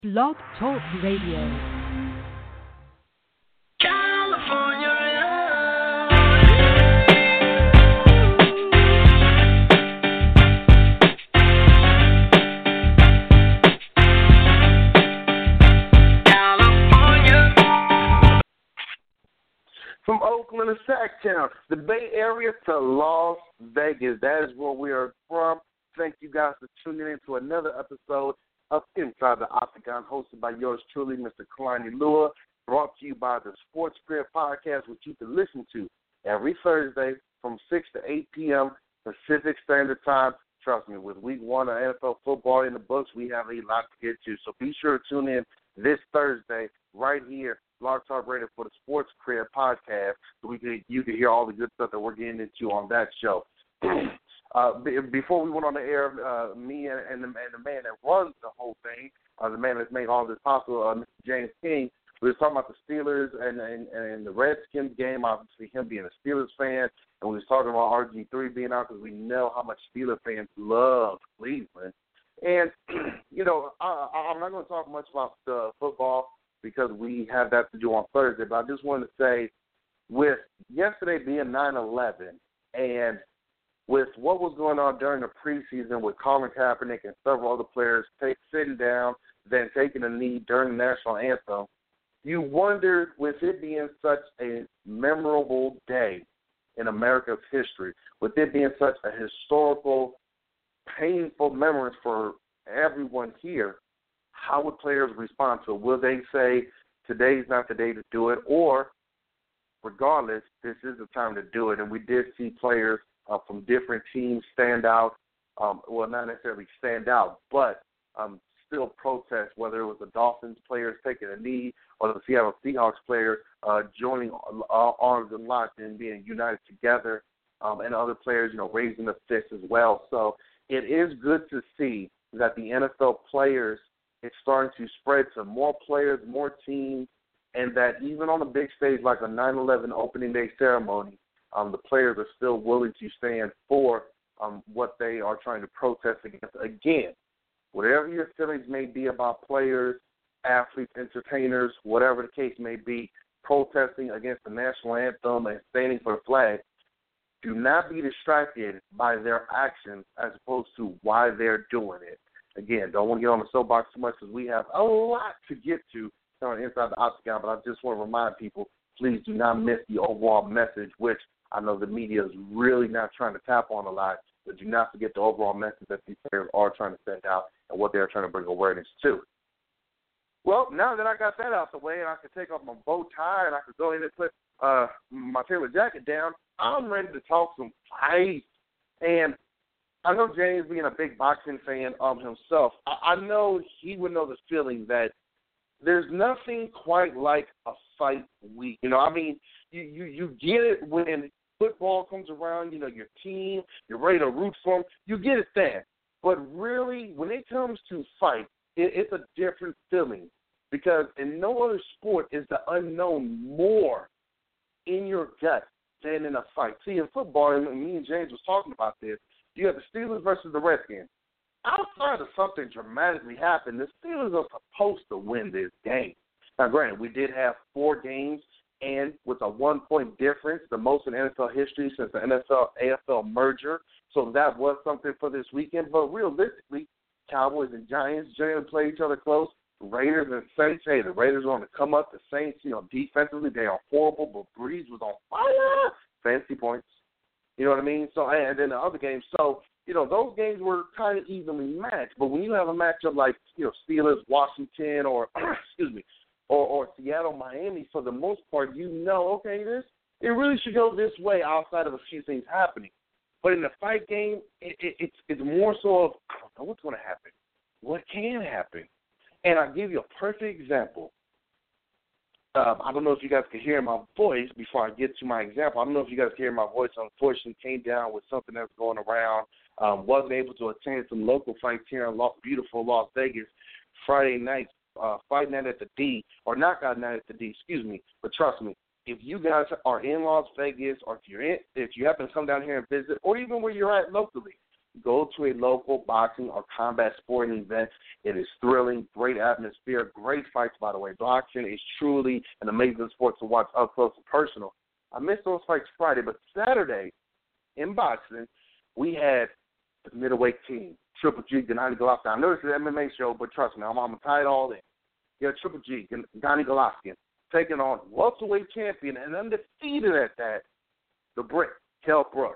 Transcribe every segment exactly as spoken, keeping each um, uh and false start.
Blog Talk Radio. From Oakland to Sacktown, the Bay Area to Las Vegas. That is where we are from. Thank you guys for tuning in to another episode of Inside the Octagon, hosted by yours truly, Mister Kalani Lua, brought to you by the Sports Grid Podcast, which you can listen to every Thursday from six to eight p.m. Pacific Standard Time. Trust me, with week one of N F L football in the books, we have a lot to get to. So be sure to tune in this Thursday right here, Blog Talk Radio, for the Sports Grid Podcast, so we can, you can hear all the good stuff that we're getting into on that show. Uh, b- before we went on the air, uh, me and, and, the, and the man that runs the whole thing, uh, the man that's made all this possible, uh, Mister James King, we were talking about the Steelers and, and, and the Redskins game, obviously him being a Steelers fan, and we was talking about R G three being out because we know how much Steelers fans love Cleveland. And, you know, I, I'm not going to talk much about uh, football because we have that to do on Thursday, but I just wanted to say, with yesterday being nine eleven and with what was going on during the preseason with Colin Kaepernick and several other players take, sitting down, then taking a knee during the national anthem, you wondered, with it being such a memorable day in America's history, with it being such a historical, painful memory for everyone here, how would players respond to it? Will they say, today's not the day to do it, or regardless, this is the time to do it? And we did see players Uh, from different teams stand out, um, well, not necessarily stand out, but um, still protest, whether it was the Dolphins players taking a knee or the Seattle Seahawks players uh, joining uh, arms and locked and being united together, um, and other players, you know, raising the fist as well. So it is good to see that the N F L players, it's starting to spread to more players, more teams, and that even on a big stage like a nine eleven opening day ceremony, Um, the players are still willing to stand for um, what they are trying to protest against. Again, whatever your feelings may be about players, athletes, entertainers, whatever the case may be, protesting against the national anthem and standing for the flag, do not be distracted by their actions as opposed to why they're doing it. Again, don't want to get on the soapbox too much because we have a lot to get to on Inside the Octagon, but I just want to remind people, please do not miss the overall message, which I know the media is really not trying to tap on a lot, but do not forget the overall message that these players are trying to send out and what they're trying to bring awareness to. Well, now that I got that out the way and I can take off my bow tie and I can go in and put uh, my tailor jacket down, I'm ready to talk some fights. And I know James, being a big boxing fan of himself, I, I know he would know the feeling that there's nothing quite like a fight week. You know, I mean, you, you, you get it when football comes around, you know, your team, you're ready to root for them. You get it then. But really, when it comes to fight, it, it's a different feeling because in no other sport is the unknown more in your gut than in a fight. See, in football, and me and James was talking about this, you have the Steelers versus the Redskins. Outside of something dramatically happened, the Steelers are supposed to win this game. Now, granted, we did have four games, and with a one-point difference, the most in N F L history since the N F L A F L merger. So that was something for this weekend. But realistically, Cowboys and Giants generally play each other close. Raiders and Saints, hey, the Raiders are on the come up. The Saints, you know, defensively, they are horrible, but Breeze was on fire. Fancy points. You know what I mean? So, and then the other games. So, you know, those games were kind of evenly matched. But when you have a matchup like, you know, Steelers, Washington, or, excuse me, or, or Seattle, Miami, for the most part, you know, okay, this, it really should go this way outside of a few things happening. But in the fight game, it, it, it's, it's more so of, I don't know what's going to happen. What can happen? And I'll give you a perfect example. Um, I don't know if you guys can hear my voice before I get to my example. I don't know if you guys can hear my voice. Unfortunately, came down with something that's going around. Um, wasn't able to attend some local fights here in Las, beautiful Las Vegas Friday night, uh, Fight Night at the D, or Knockout Night at the D, excuse me. But trust me, if you guys are in Las Vegas, or if you're in, if you happen to come down here and visit, or even where you're at locally, go to a local boxing or combat sporting event. It is thrilling, great atmosphere, great fights, by the way. Boxing is truly an amazing sport to watch up close and personal. I missed those fights Friday, but Saturday in boxing, we had the middleweight team, Triple G, Gennady Golovkin. I know this is an M M A show, but trust me, I'm, I'm going to tie it all in. You had Triple G, Gennady Golovkin, taking on welterweight champion and undefeated at that, the Brick, Kell Brook.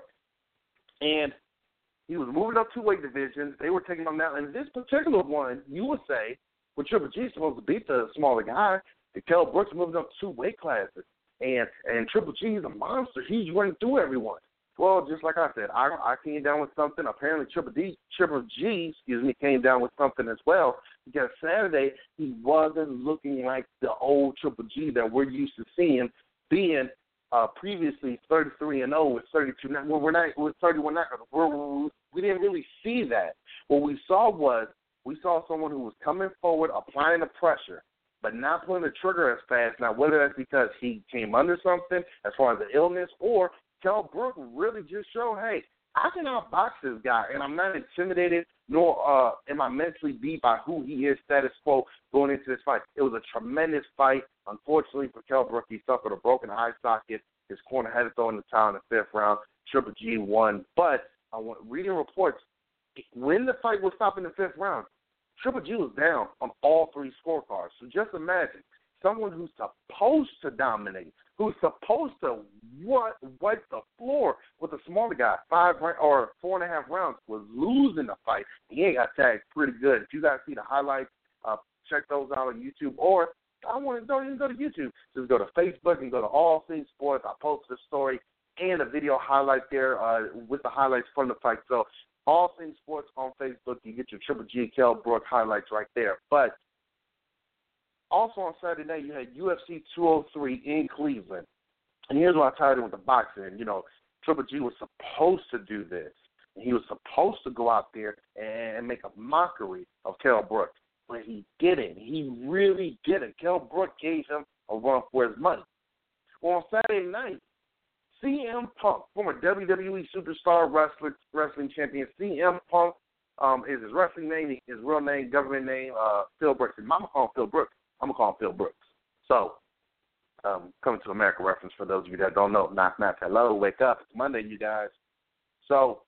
And he was moving up two weight divisions. They were taking him down. And this particular one, you would say, when Triple G is supposed to beat the smaller guy, the Kell Brook's moving up two weight classes. And and Triple G is a monster. He's running through everyone. Well, just like I said, I I came down with something. Apparently, Triple D, Triple G, excuse me, came down with something as well. Because Saturday he wasn't looking like the old Triple G that we're used to seeing, being uh, previously thirty-three and oh with thirty-two. Well, we're not with thirty-one. Not we're, we didn't really see that. What we saw was we saw someone who was coming forward, applying the pressure, but not pulling the trigger as fast. Now, whether that's because he came under something as far as the illness, or Kell Brook really just showed, hey, I can outbox this guy, and I'm not intimidated, nor uh, am I mentally beat by who he is, status quo, going into this fight. It was a tremendous fight. Unfortunately for Kell Brook, he suffered a broken eye socket. His corner had to throw in the towel in the fifth round. Triple G won. But I want, reading reports, when the fight was stopped in the fifth round, Triple G was down on all three scorecards. So just imagine someone who's supposed to dominate, who's supposed to what, wipe the floor with a smaller guy, five or four and a half rounds, was losing the fight. He ain't got tagged pretty good. If you guys see the highlights, uh, check those out on YouTube. Or I want to don't even go to YouTube. Just go to Facebook and go to All Things Sports. I posted a story and a video highlight there uh, with the highlights from the fight. So All Things Sports on Facebook. You get your Triple G Kell Brook highlights right there. But also on Saturday night, you had U F C two oh three in Cleveland. And here's what I tied in with the boxing. You know, Triple G was supposed to do this. He was supposed to go out there and make a mockery of Kell Brook. But he didn't. He really didn't. Kell Brook gave him a run for his money. Well, on Saturday night, C M Punk, former W W E superstar, wrestler, wrestling champion, C M Punk um, is his wrestling name, his real name, government name, uh, Phil Brooks. And I'm going to call him Phil Brooks. I'm going to call him Phil Brooks. So, um, coming to America reference for those of you that don't know, not, not hello, wake up. It's Monday, you guys. So,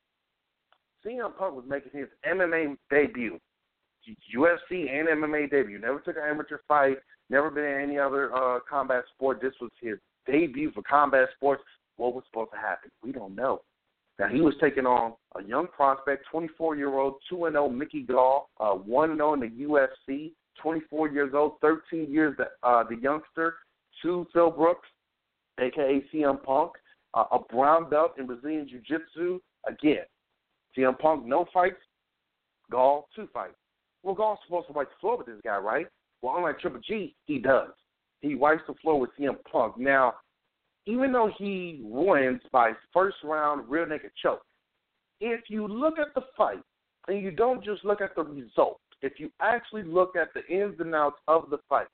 C M Punk was making his M M A debut, U F C and M M A debut. Never took an amateur fight, never been in any other uh, combat sport. This was his debut for combat sports. What was supposed to happen? We don't know. Now, he was taking on a young prospect, twenty-four-year-old, two and oh Mickey Gall, uh, one and oh in the U F C, twenty-four years old, thirteen years the, uh, the youngster, to Phil Brooks, a k a. C M Punk, uh, a brown belt in Brazilian Jiu-Jitsu. Again, C M Punk, no fights, Gall, two fights. Well, Gall's supposed to wipe the floor with this guy, right? Well, unlike Triple G, he does. He wipes the floor with C M Punk. Now, even though he wins by first round rear naked choke, if you look at the fight and you don't just look at the result, if you actually look at the ins and outs of the fight,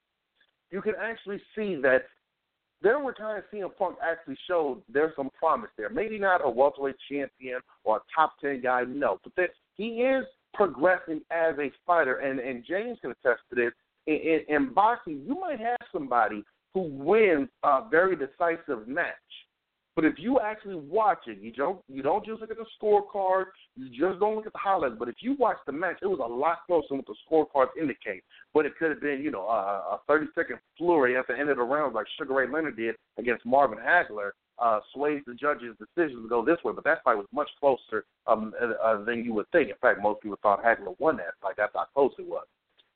you can actually see that there were times C M Punk actually showed there's some promise there. Maybe not a welterweight champion or a top ten guy, no, but that he is progressing as a fighter, and, and James can attest to this. In, in, in boxing, you might have somebody who wins a very decisive match. But if you actually watch it, you don't you don't just look at the scorecard, you just don't look at the highlights. But if you watch the match, it was a lot closer than what the scorecards indicate. But it could have been, you know, a, a thirty-second flurry at the end of the round like Sugar Ray Leonard did against Marvin Hagler, uh, sways the judges' decisions to go this way. But that fight was much closer um, uh, than you would think. In fact, most people thought Hagler won that fight. That's how close it was.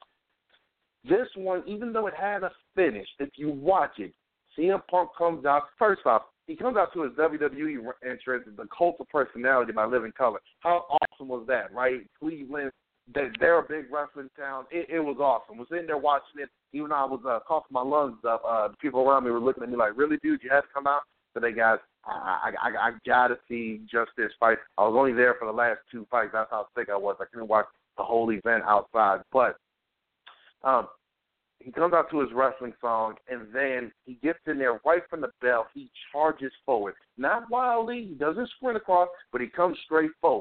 This one, even though it had a finish, if you watch it, C M Punk comes out, first off, he comes out to his W W E entrance, the Cult of Personality by Living Color. How awesome was that, right? Cleveland, they, they're a big wrestling town. It, it was awesome. I was sitting there watching it, even though I was uh, coughing my lungs up. Uh, the people around me were looking at me like, really, dude, you had to come out? So they guys, I, I, I, I got to see just this fight. I was only there for the last two fights. That's how sick I was. I couldn't watch the whole event outside. But Um, he comes out to his wrestling song, and then he gets in there right from the bell. He charges forward. Not wildly. He doesn't sprint across, but he comes straight forward.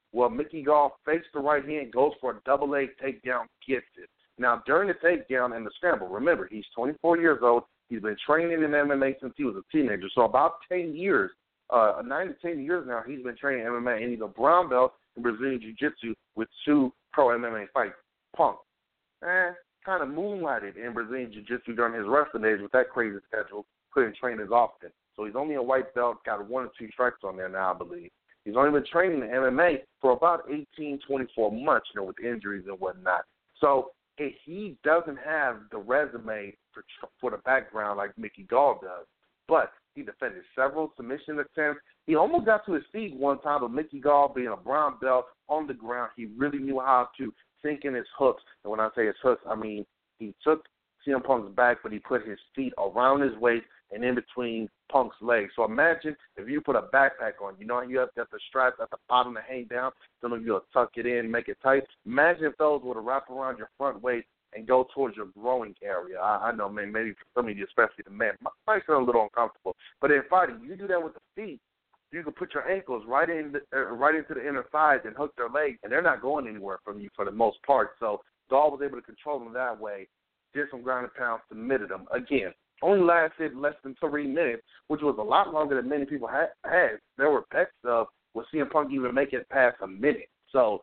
Well, Mickey Gall fakes the right hand, goes for a double leg takedown, gets it. Now, during the takedown and the scramble, remember, he's twenty-four years old. He's been training in M M A since he was a teenager. So about ten years, uh, nine to ten years now, he's been training M M A. And he's a brown belt in Brazilian Jiu-Jitsu with two pro M M A fights. Punk, eh, kind of moonlighted in Brazilian Jiu-Jitsu during his wrestling days with that crazy schedule. Couldn't train as often. So he's only a white belt, got one or two stripes on there now, I believe. He's only been training in M M A for about eighteen, twenty-four months, you know, with injuries and whatnot. So if he doesn't have the resume for for the background like Mickey Gall does, but he defended several submission attempts. He almost got to his feet one time, but Mickey Gall, being a brown belt on the ground, he really knew how to sink in his hooks. And when I say his hooks, I mean he took C M Punk's back, but he put his feet around his waist and in between Punk's legs. So imagine if you put a backpack on. You know how you have got the straps at the bottom to hang down? Some of you will tuck it in, make it tight. Imagine if those were to wrap around your front waist and go towards your growing area. I, I know, man, maybe for some of you, especially the men, might feel a little uncomfortable. But in fighting, you do that with the feet. You can put your ankles right in, the, uh, right into the inner thighs and hook their legs, and they're not going anywhere from you for the most part. So Gall was able to control them that way. Did some ground and pound, submitted them. Again, only lasted less than three minutes, which was a lot longer than many people had. had. There were bets of was C M Punk even make it past a minute. So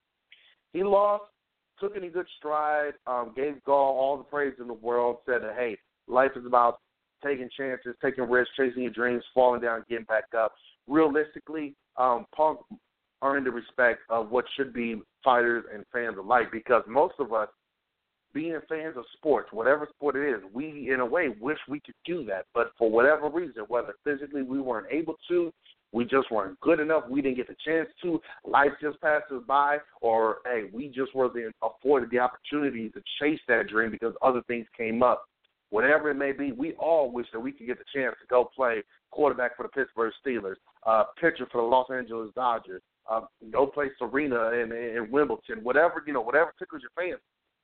he lost, took any good stride, um, gave Gall all the praise in the world, said that, hey, life is about taking chances, taking risks, chasing your dreams, falling down, getting back up. Realistically, um, Punk earned the respect of what should be fighters and fans alike, because most of us, being fans of sports, whatever sport it is, we, in a way, wish we could do that. But for whatever reason, whether physically we weren't able to, we just weren't good enough, we didn't get the chance to, life just passed us by, or, hey, we just wasn't afforded the opportunity to chase that dream because other things came up. Whatever it may be, we all wish that we could get the chance to go play quarterback for the Pittsburgh Steelers, uh, pitcher for the Los Angeles Dodgers, uh, go play Serena in, in Wimbledon, whatever, you know, whatever tickles your fancy.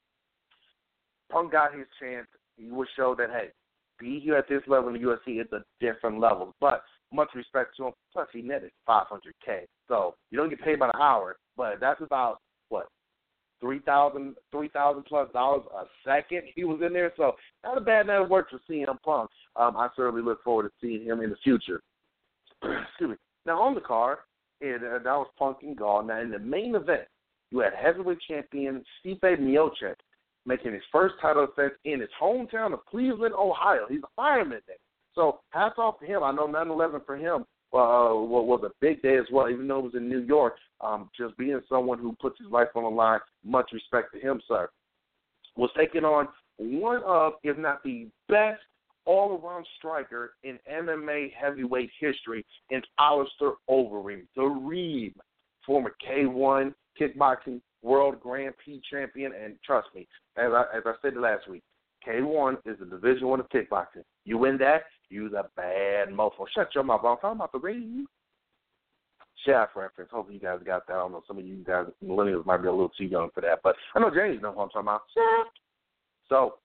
Punk got his chance. He would show that, hey, be here at this level in the U F C, it's a different level. But much respect to him. Plus, he netted five hundred K. So you don't get paid by the hour, but that's about, what, three thousand three thousand plus dollars a second he was in there. So not a bad night of work for C M Punk. Um, I certainly look forward to seeing him in the future. Excuse me. Now, on the card, and, uh, that was Punk and Gall. Now, in the main event, you had heavyweight champion Stipe Miocic making his first title defense in his hometown of Cleveland, Ohio. He's a fireman there. So hats off to him. I know nine eleven for him uh, was a big day as well, even though it was in New York. Um, just being someone who puts his life on the line, much respect to him, sir. Was taking on one of, if not the best all-around striker in M M A heavyweight history in Alistair Overeem, the Reem, former K one kickboxing world Grand Prix champion, and trust me, as I, as I said last week, K one is the Division One of kickboxing. You win that, you're a bad mofo. Shut your mouth. I'm talking about the Reem. Shaft reference. Hopefully you guys got that. I don't know. Some of you guys, millennials, might be a little too young for that, but I know James knows what I'm talking about. Shaft. So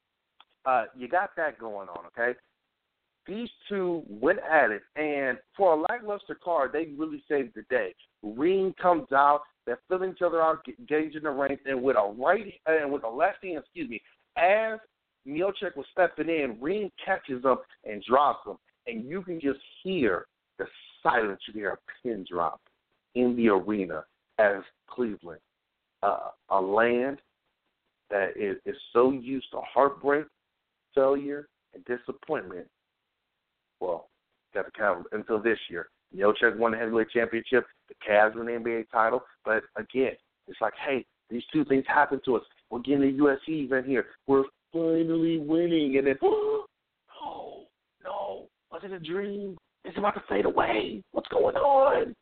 uh, you got that going on, okay? These two went at it, and for a lackluster card, they really saved the day. Reem comes out, they're filling each other out, gauging the ranks, and with a right and with a left hand, excuse me, as Miocic was stepping in, Reem catches him and drops him, and you can just hear the silence. You hear a pin drop in the arena as Cleveland, uh, a land that is, is so used to heartbreak, failure, and disappointment. Well, got to count until this year. Miocic won the heavyweight championship. The Cavs won the N B A title. But again, it's like, hey, these two things happened to us. We're getting a U F C event here. We're finally winning. And then, oh, no, no, was it a dream? It's about to fade away. What's going on?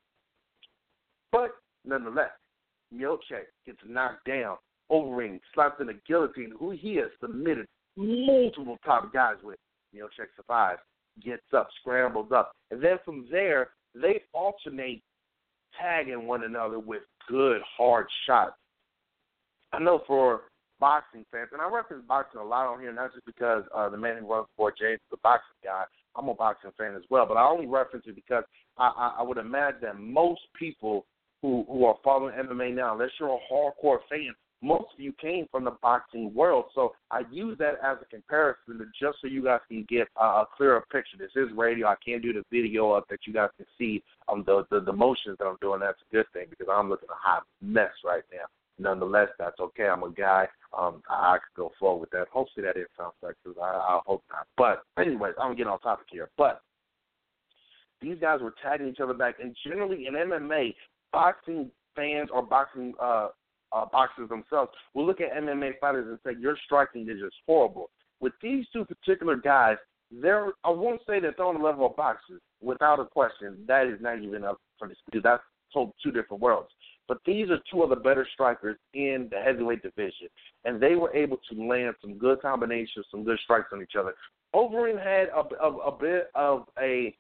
But nonetheless, Miocic gets knocked down. Overeem slapped in a guillotine, who he has submitted multiple top guys with. Miocic survives, gets up, scrambles up. And then from there, they alternate tagging one another with good, hard shots. I know for boxing fans, and I reference boxing a lot on here, not just because uh, the man who runs for James is a boxing guy. I'm a boxing fan as well, but I only reference it because I, I, I would imagine that most people who who are following M M A now, unless you're a hardcore fan, most of you came from the boxing world. So I use that as a comparison to just so you guys can get uh, a clearer picture. This is radio. I can't do the video up that you guys can see um, the, the, the motions that I'm doing. That's a good thing because I'm looking a hot mess right now. Nonetheless, that's okay. I'm a guy. Um, I, I could go forward with that. Hopefully that didn't sound sexist. I, I hope not. But anyways, I'm getting off topic here. But these guys were tagging each other back. And generally in M M A, boxing fans or boxing uh, Uh, boxers themselves will look at M M A fighters and say, your striking is just horrible. With these two particular guys, they're, I won't say that they're on the level of boxers. Without a question, that is not even up for dispute. That's two different worlds. But these are two of the better strikers in the heavyweight division, and they were able to land some good combinations, some good strikes on each other. Overeem had a, a, a bit of a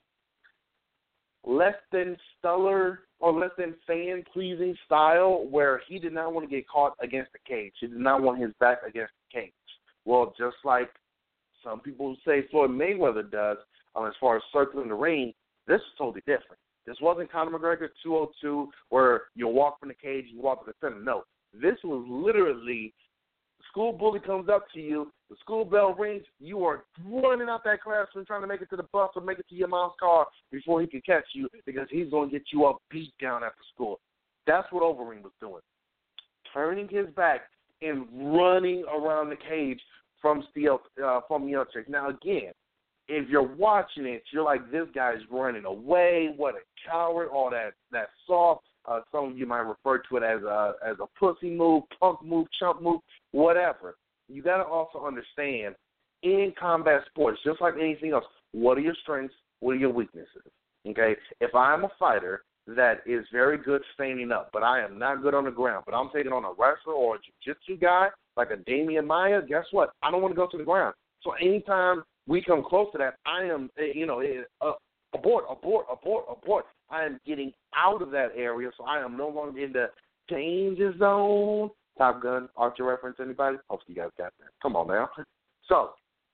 less than stellar or less than fan-pleasing style where he did not want to get caught against the cage. He did not want his back against the cage. Well, just like some people say Floyd Mayweather does um, as far as circling the ring, this is totally different. This wasn't Conor McGregor two oh two where you walk from the cage, you walk to the center. No, this was literally the school bully comes up to you, the school bell rings, you are running out that classroom trying to make it to the bus or make it to your mom's car before he can catch you because he's going to get you up beat down after school. That's what Overeem was doing, turning his back and running around the cage from Steel, uh, from Miocic. Now, again, if you're watching it, you're like, this guy's running away. What a coward. All that, that soft. Uh, some of you might refer to it as a, as a pussy move, punk move, chump move, whatever. You got to also understand, in combat sports, just like anything else, what are your strengths? What are your weaknesses? Okay? If I'm a fighter that is very good standing up, but I am not good on the ground, but I'm taking on a wrestler or a jiu-jitsu guy like a Damian Maia, guess what? I don't want to go to the ground. So anytime we come close to that, I am, you know, uh, abort, abort, abort, abort. I am getting out of that area, so I am no longer in the danger zone. Top Gun, Archer reference, anybody? Hopefully you guys got that. Come on now. So,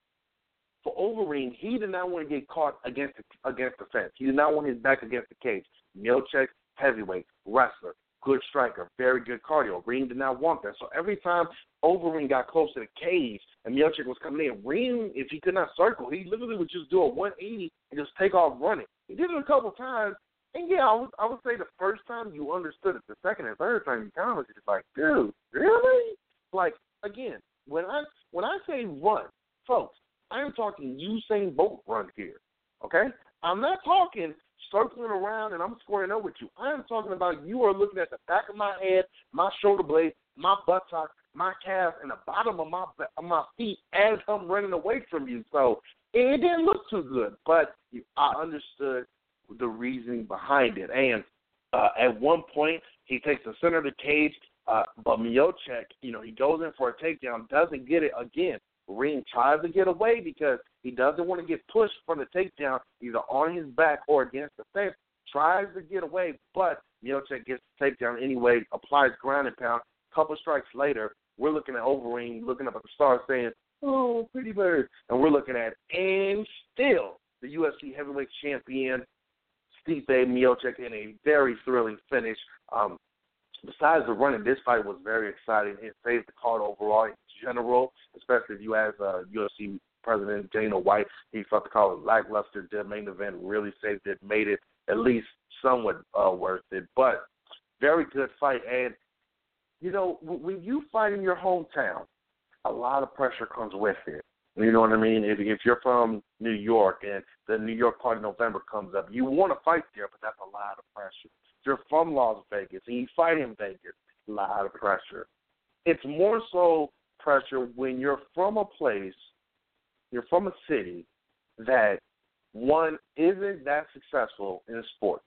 for Overeem, he did not want to get caught against the, against the fence. He did not want his back against the cage. Miocic, heavyweight, wrestler, good striker, very good cardio. Reem did not want that. So every time Overeem got close to the cage and Miocic was coming in, Reem, if he could not circle, he literally would just do a one eighty and just take off running. He did it a couple of times. And, yeah, I would, I would say the first time you understood it. The second and third time you kind of was just like, dude, really? Like, again, when I when I say run, folks, I am talking Usain Bolt run here, okay? I'm not talking circling around and I'm squaring up with you. I am talking about you are looking at the back of my head, my shoulder blade, my buttock, my calf, and the bottom of my of my feet as I'm running away from you. So it didn't look too good, but I understood the reasoning behind it. And uh, at one point, he takes the center of the cage, uh, but Miocic, you know, he goes in for a takedown, doesn't get it again. Reem tries to get away because he doesn't want to get pushed for the takedown, either on his back or against the fence. Tries to get away, but Miocic gets the takedown anyway, applies ground and pound. A couple strikes later, we're looking at Overeem, looking up at the stars saying, oh, pretty bird. And we're looking at, and still, the U F C heavyweight champion, Stipe Miocic, in a very thrilling finish. Um, besides the running, this fight was very exciting. It saved the card overall in general, especially if you ask uh, U F C President Dana White. He felt the card was lackluster. The main event really saved it, made it at least somewhat uh, worth it. But very good fight. And, you know, when you fight in your hometown, a lot of pressure comes with it. You know what I mean? If, if you're from New York and the New York Party November comes up, you want to fight there, but that's a lot of pressure. If you're from Las Vegas and you fight in Vegas, a lot of pressure. It's more so pressure when you're from a place, you're from a city that, one, isn't that successful in sports.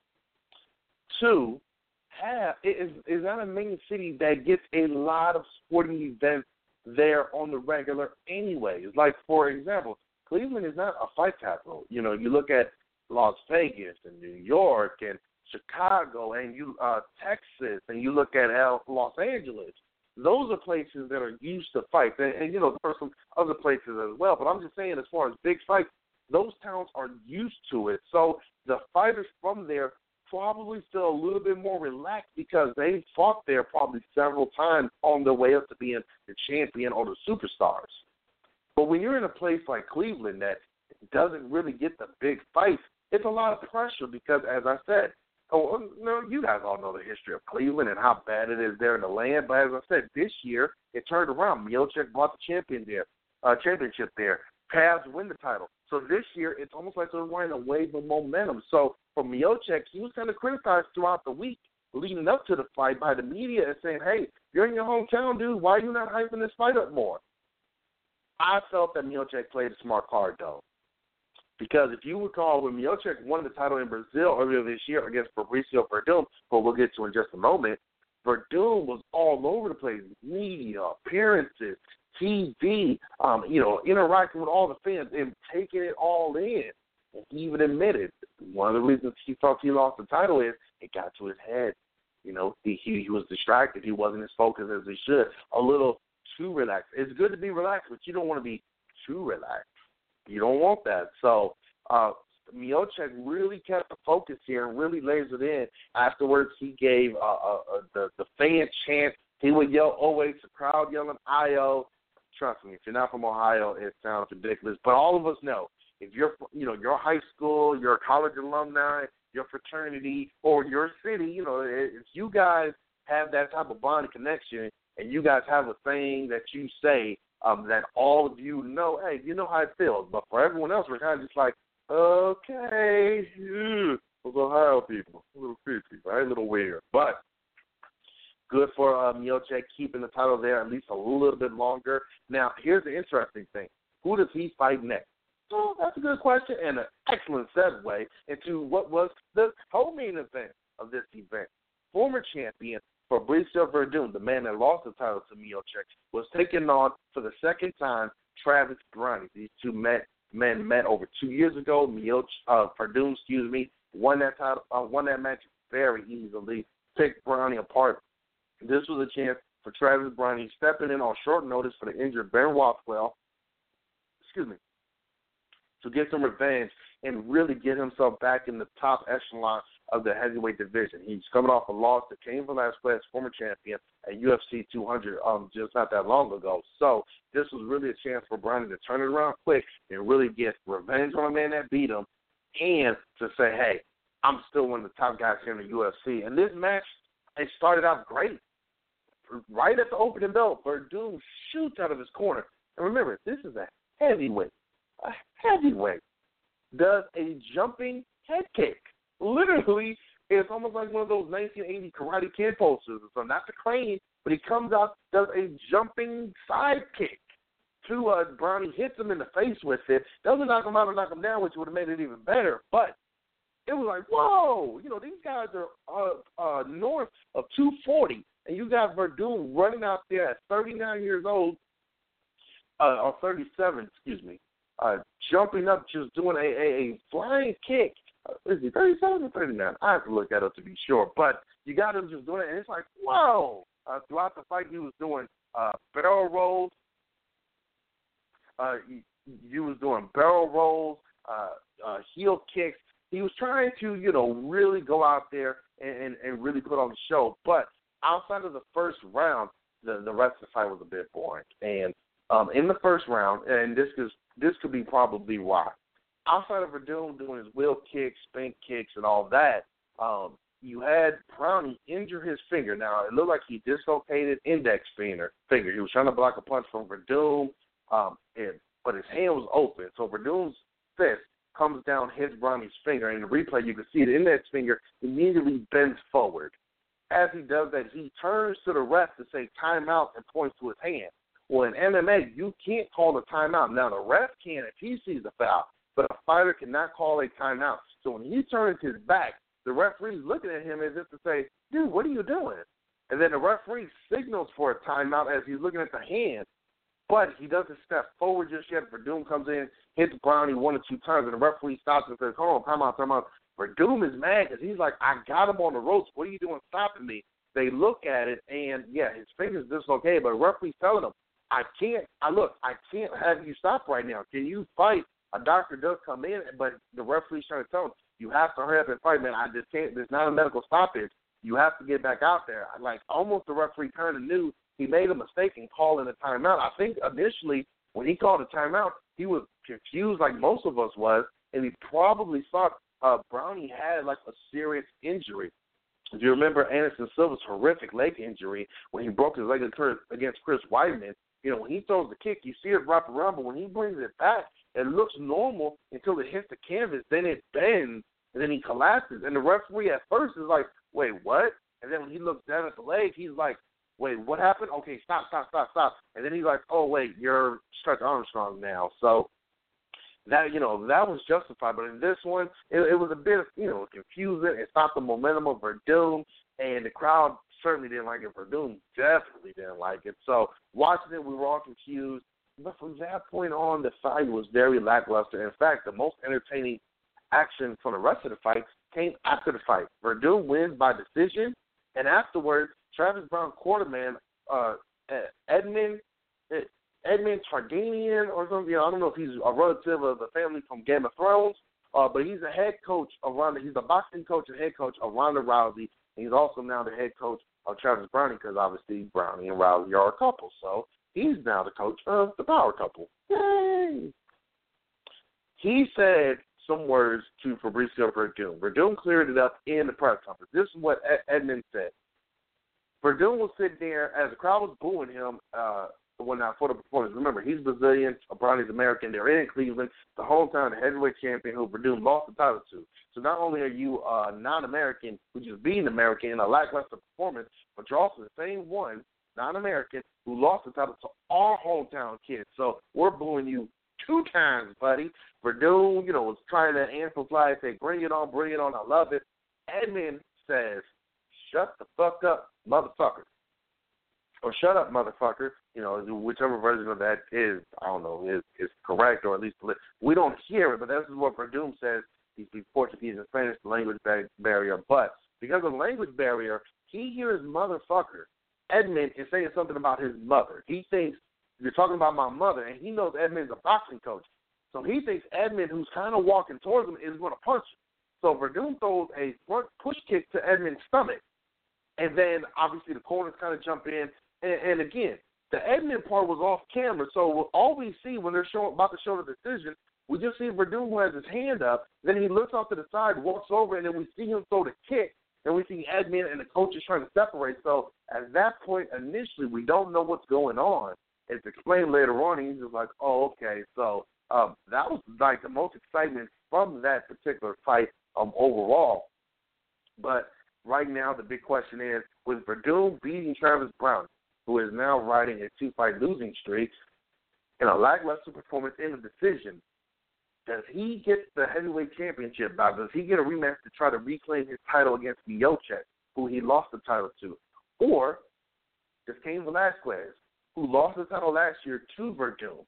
Two, have, is, is not a main city that gets a lot of sporting events there on the regular anyways. Like, for example, Cleveland is not a fight capital. You know, you look at Las Vegas and New York and Chicago and you uh, Texas, and you look at L- Los Angeles. Those are places that are used to fights. And, and, you know, there are some other places as well. But I'm just saying, as far as big fights, those towns are used to it. So the fighters from there probably feel a little bit more relaxed because they fought there probably several times on their way up to being the champion or the superstars. But when you're in a place like Cleveland that doesn't really get the big fights, it's a lot of pressure because, as I said, oh, no, you guys all know the history of Cleveland and how bad it is there in the land. But as I said, this year it turned around. Miocic brought the champion there, uh, championship there. Pavs win the title. So this year it's almost like they're riding a wave of momentum. So for Miocic, he was kind of criticized throughout the week leading up to the fight by the media and saying, hey, you're in your hometown, dude. Why are you not hyping this fight up more? I felt that Miocic played a smart card, though. Because if you recall, when Miocic won the title in Brazil earlier this year against Fabricio Verdum, who we'll get to in just a moment, Verdum was all over the place, media, appearances, T V, um, you know, interacting with all the fans and taking it all in. And he even admitted one of the reasons he felt he lost the title is it got to his head. You know, he, he, he was distracted. He wasn't as focused as he should. A little too relaxed. It's good to be relaxed, but you don't want to be too relaxed. You don't want that. So uh, Miocic really kept the focus here and really lasered in. Afterwards, he gave uh, uh, uh, the, the fan chant. He would yell always, the crowd yelling, I O. Trust me, if you're not from Ohio, it sounds ridiculous. But all of us know, if you're, you know, your high school, your college alumni, your fraternity, or your city, you know, if you guys have that type of bond connection and you guys have a thing that you say um, that all of you know, hey, you know how it feels. But for everyone else, we're kind of just like, okay, those Ohio people, a little creepy, right? A little weird. But good for uh, Miocic keeping the title there at least a little bit longer. Now, here's the interesting thing. Who does he fight next? Oh, that's a good question and an excellent segue into what was the co-main event of this event. Former champion Fabricio Verdum, the man that lost the title to Miocic, was taking on for the second time Travis Browne. These two met, men met over two years ago. Miocic, uh, Verdum, excuse me, won that title, uh, won that match very easily. Picked Browne apart. This was a chance for Travis Browne stepping in on short notice for the injured Ben Rothwell. Excuse me. To get some revenge and really get himself back in the top echelon of the heavyweight division. He's coming off a loss to Cain Velasquez, former champion at U F C two hundred um, just not that long ago. So this was really a chance for Browne to turn it around quick and really get revenge on a man that beat him and to say, hey, I'm still one of the top guys here in the U F C. And this match, it started out great. Right at the opening bell, Verdum shoots out of his corner. And remember, this is a heavyweight. A heavyweight does a jumping head kick. Literally, it's almost like one of those nineteen eighty Karate Kid posters. So not the crane, but he comes out, does a jumping side kick to uh, Browne, hits him in the face with it. Doesn't knock him out or knock him down, which would have made it even better. But it was like, whoa, you know, these guys are uh, uh, north of two forty, and you got Verdum running out there at thirty-nine years old, uh, or thirty-seven, excuse me, uh, jumping up, just doing a, a, a flying kick. Uh, is he thirty-seven or thirty-nine? I have to look that up to be sure. But you got him just doing it, and it's like, whoa. Uh, throughout the fight, he was doing uh, barrel rolls. Uh, he, he was doing barrel rolls, uh, uh, heel kicks. He was trying to, you know, really go out there and, and, and really put on the show. But outside of the first round, the, the rest of the fight was a bit boring. And um, in the first round, and this is this could be probably why, outside of Verdum doing his wheel kicks, spin kicks, and all that, um, you had Browne injure his finger. Now, it looked like he dislocated index finger. finger. He was trying to block a punch from Verdum, um, and, but his hand was open. So Verdum's fist comes down, hits Browne's finger. And in the replay, you can see the index finger immediately bends forward. As he does that, he turns to the ref to say timeout and points to his hand. Well, in M M A, you can't call a timeout. Now, the ref can if he sees the foul, but a fighter cannot call a timeout. So when he turns his back, the referee's looking at him as if to say, dude, what are you doing? And then the referee signals for a timeout as he's looking at the hand, but he doesn't step forward just yet. Verdum comes in, hits Browne one or two times, and the referee stops and says, hold on, timeout, timeout. Verdum is mad because he's like, I got him on the ropes. What are you doing stopping me? They look at it, and, yeah, his finger's dislocated, but the referee's telling him, I can't, I look, I can't have you stop right now. Can you fight? A doctor does come in, but the referee's trying to tell him, You have to hurry up and fight, man. I just can't. There's not a medical stoppage. You have to get back out there. Like, almost the referee kind of knew he made a mistake in calling a timeout. I think initially when he called a timeout, he was confused like most of us was, and he probably thought uh, Brownie had, like, a serious injury. If you remember Anderson Silva's horrific leg injury when he broke his leg against Chris Weidman, you know, when he throws the kick, you see it wrap around, but when he brings it back, it looks normal until it hits the canvas. Then it bends, and then he collapses. And the referee at first is like, wait, what? And then when he looks down at the leg, he's like, wait, what happened? Okay, stop, stop, stop, stop. And then he's like, oh, wait, you're Stretch Armstrong now. So that, you know, that was justified. But in this one, it, it was a bit, you know, confusing. It stopped the momentum of Verdum, and the crowd certainly didn't like it. Verdum definitely didn't like it. So watching it, we were all confused. But from that point on, the fight was very lackluster. In fact, the most entertaining action from the rest of the fight came after the fight. Verdum wins by decision, and afterwards, Travis Browne quarterman, uh, Edmund Edmund Targaryen or something. I don't know if he's a relative of the family from Game of Thrones, uh, but he's a head coach of Ronda. He's a boxing coach and head coach of Ronda Rousey, and he's also now the head coach of Travis Browne because obviously Brownie and Rousey are a couple. So he's now the coach of the power couple. Yay! He said some words to Fabricio Verdum. Verdum cleared it up in the press conference. This is what Ed- Edmund said. Verdum was sitting there as the crowd was booing him uh, when uh, for the performance. Remember, he's Brazilian, Brownie's American. They're in Cleveland, the hometown the heavyweight champion who Verdum lost the title to. So not only are you uh, non-American, who just being American in a lackluster performance, but you're also the same one, non-American, who lost the title to our hometown kids. So we're booing you two times, buddy. Verdum, you know, was trying to amplify and say, bring it on, bring it on, I love it. Edmund says, shut the fuck up, motherfucker. Or shut up, motherfucker. You know, whichever version of that is, I don't know, is, is correct, or at least we don't hear it, but this is what Verdum says. He speaks Portuguese and Spanish, the language barrier. But because of the language barrier, he hears motherfucker. Edmund is saying something about his mother. He thinks you're talking about my mother, and he knows Edmund's a boxing coach. So he thinks Edmund, who's kind of walking towards him, is going to punch him. So Verdum throws a front push kick to Edmund's stomach. And then, obviously, the corners kind of jump in. And, and again, the Edmund part was off camera. So all we see when they're showing, about to show the decision, we just see Verdum who has his hand up. Then he looks off to the side, walks over, and then we see him throw the kick. And we see Edmund and the coach is trying to separate. So at that point, initially, we don't know what's going on. It's explained later on, and he's just like, oh, okay. So um, that was like the most excitement from that particular fight um, overall. But right now, the big question is, with Verdum beating Travis Browne, who is now riding a two-fight losing streak, in a lackluster performance in a decision, does he get the heavyweight championship bout? Does he get a rematch to try to reclaim his title against Miocic, who he lost the title to? Or does Cain Velasquez, who lost the title last year to Verdum,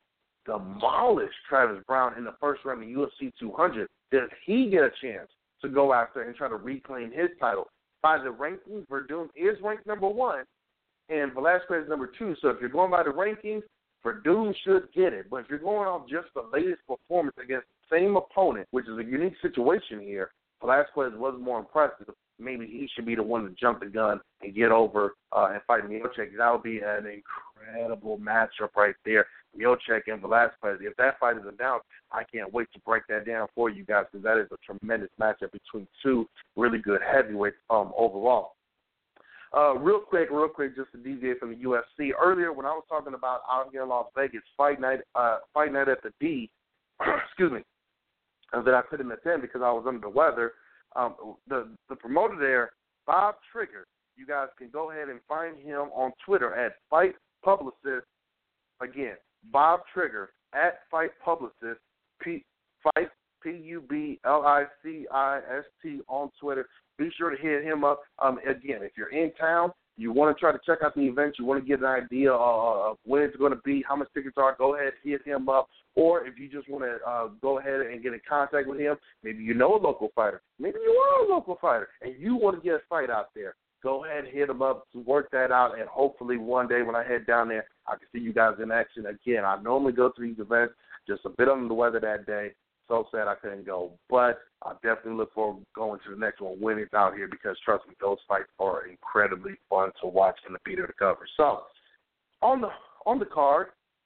demolish Travis Browne in the first round of U F C two hundred? Does he get a chance to go after and try to reclaim his title? By the rankings, Verdum is ranked number one, and Velasquez is number two. So if you're going by the rankings, Verdum should get it. But if you're going off just the latest performance against the same opponent, which is a unique situation here, Velasquez was more impressive. Maybe he should be the one to jump the gun and get over uh, and fight Miocic. That would be an incredible matchup right there, Miocic and Velasquez. If that fight is announced, I can't wait to break that down for you guys because that is a tremendous matchup between two really good heavyweights um, overall. Uh, real quick, real quick, just to deviate from the U F C. Earlier, when I was talking about out here in Las Vegas, fight night, uh, fight night at the D, excuse me, uh, that I put in the ten because I was under the weather. Um, the the promoter there, Bob Trigger. You guys can go ahead and find him on Twitter at Fight Publicist. Again, Bob Trigger at Fight Publicist. P Fight P U B L I C I S T on Twitter. Be sure to hit him up. Um, again, if you're in town, you want to try to check out the event, you want to get an idea of when it's going to be, how much tickets are, go ahead, hit him up. Or if you just want to uh, go ahead and get in contact with him, maybe you know a local fighter, maybe you are a local fighter, and you want to get a fight out there, go ahead and hit him up to work that out, and hopefully one day when I head down there, I can see you guys in action again. I normally go to these events just a bit under the weather that day, so sad I couldn't go. But I definitely look forward to going to the next one when it's out here because, trust me, those fights are incredibly fun to watch and to be there to cover. So on the on the card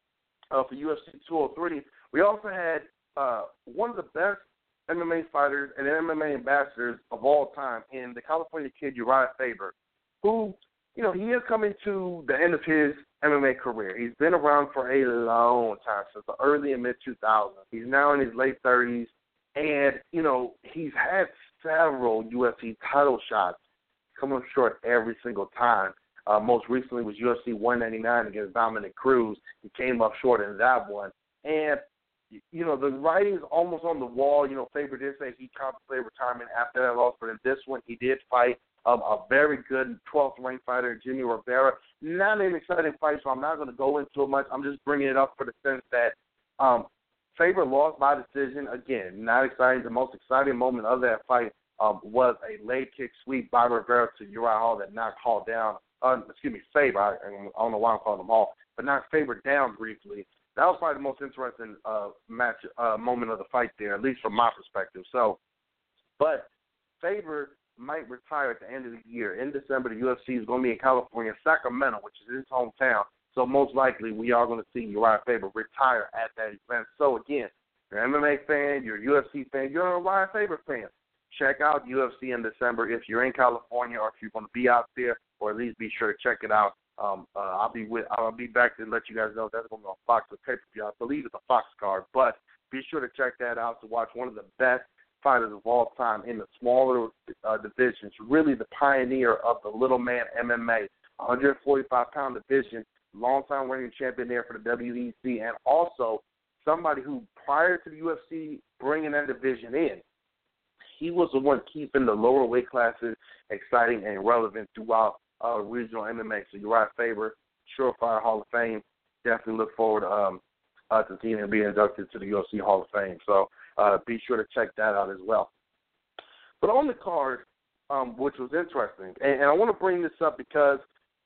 uh, for U F C two oh three, we also had uh, one of the best M M A fighters and M M A ambassadors of all time in the California kid, Uriah Faber, who, you know, he is coming to the end of his M M A career. He's been around for a long time, since the early and mid two thousands. He's now in his late thirties, and, you know, he's had several U F C title shots coming up short every single time. Uh, most recently was U F C one ninety-nine against Dominic Cruz. He came up short in that one. And, you know, the writing's almost on the wall. You know, Faber did say he contemplated retirement after that loss, but in this one he did fight um, a very good twelfth-ranked fighter, Jimmy Rivera. Not an exciting fight, so I'm not going to go into it much. I'm just bringing it up for the sense that um, Faber lost by decision. Again, not exciting. The most exciting moment of that fight um, was a leg kick sweep by Rivera to Uriah Hall that knocked Hall down. Uh, excuse me, Faber. I, I don't know why I'm calling him Hall, but knocked Faber down briefly. That was probably the most interesting uh, match uh, moment of the fight there, at least from my perspective. So, but Faber might retire at the end of the year. In December, the U F C is going to be in California, Sacramento, which is his hometown. So most likely we are going to see Uriah Faber retire at that event. So again, you're an M M A fan, you're a U F C fan, you're a Uriah Faber fan. Check out U F C in December if you're in California or if you're going to be out there, or at least be sure to check it out. Um, uh, I'll be with. I'll be back to let you guys know that's going to be on Fox with pay-per-view. I believe it's a Fox card, but be sure to check that out to watch one of the best fighters of all time in the smaller uh, divisions. Really, the pioneer of the little man M M A, one forty-five pound division, long-time reigning champion there for the W E C, and also somebody who, prior to the U F C bringing that division in, he was the one keeping the lower weight classes exciting and relevant throughout Uh, regional M M A. So Uriah Faber, surefire Hall of Fame. Definitely look forward um, uh, to seeing him be inducted to the U F C Hall of Fame. So uh, be sure to check that out as well. But on the card, um, which was interesting, and, and I want to bring this up because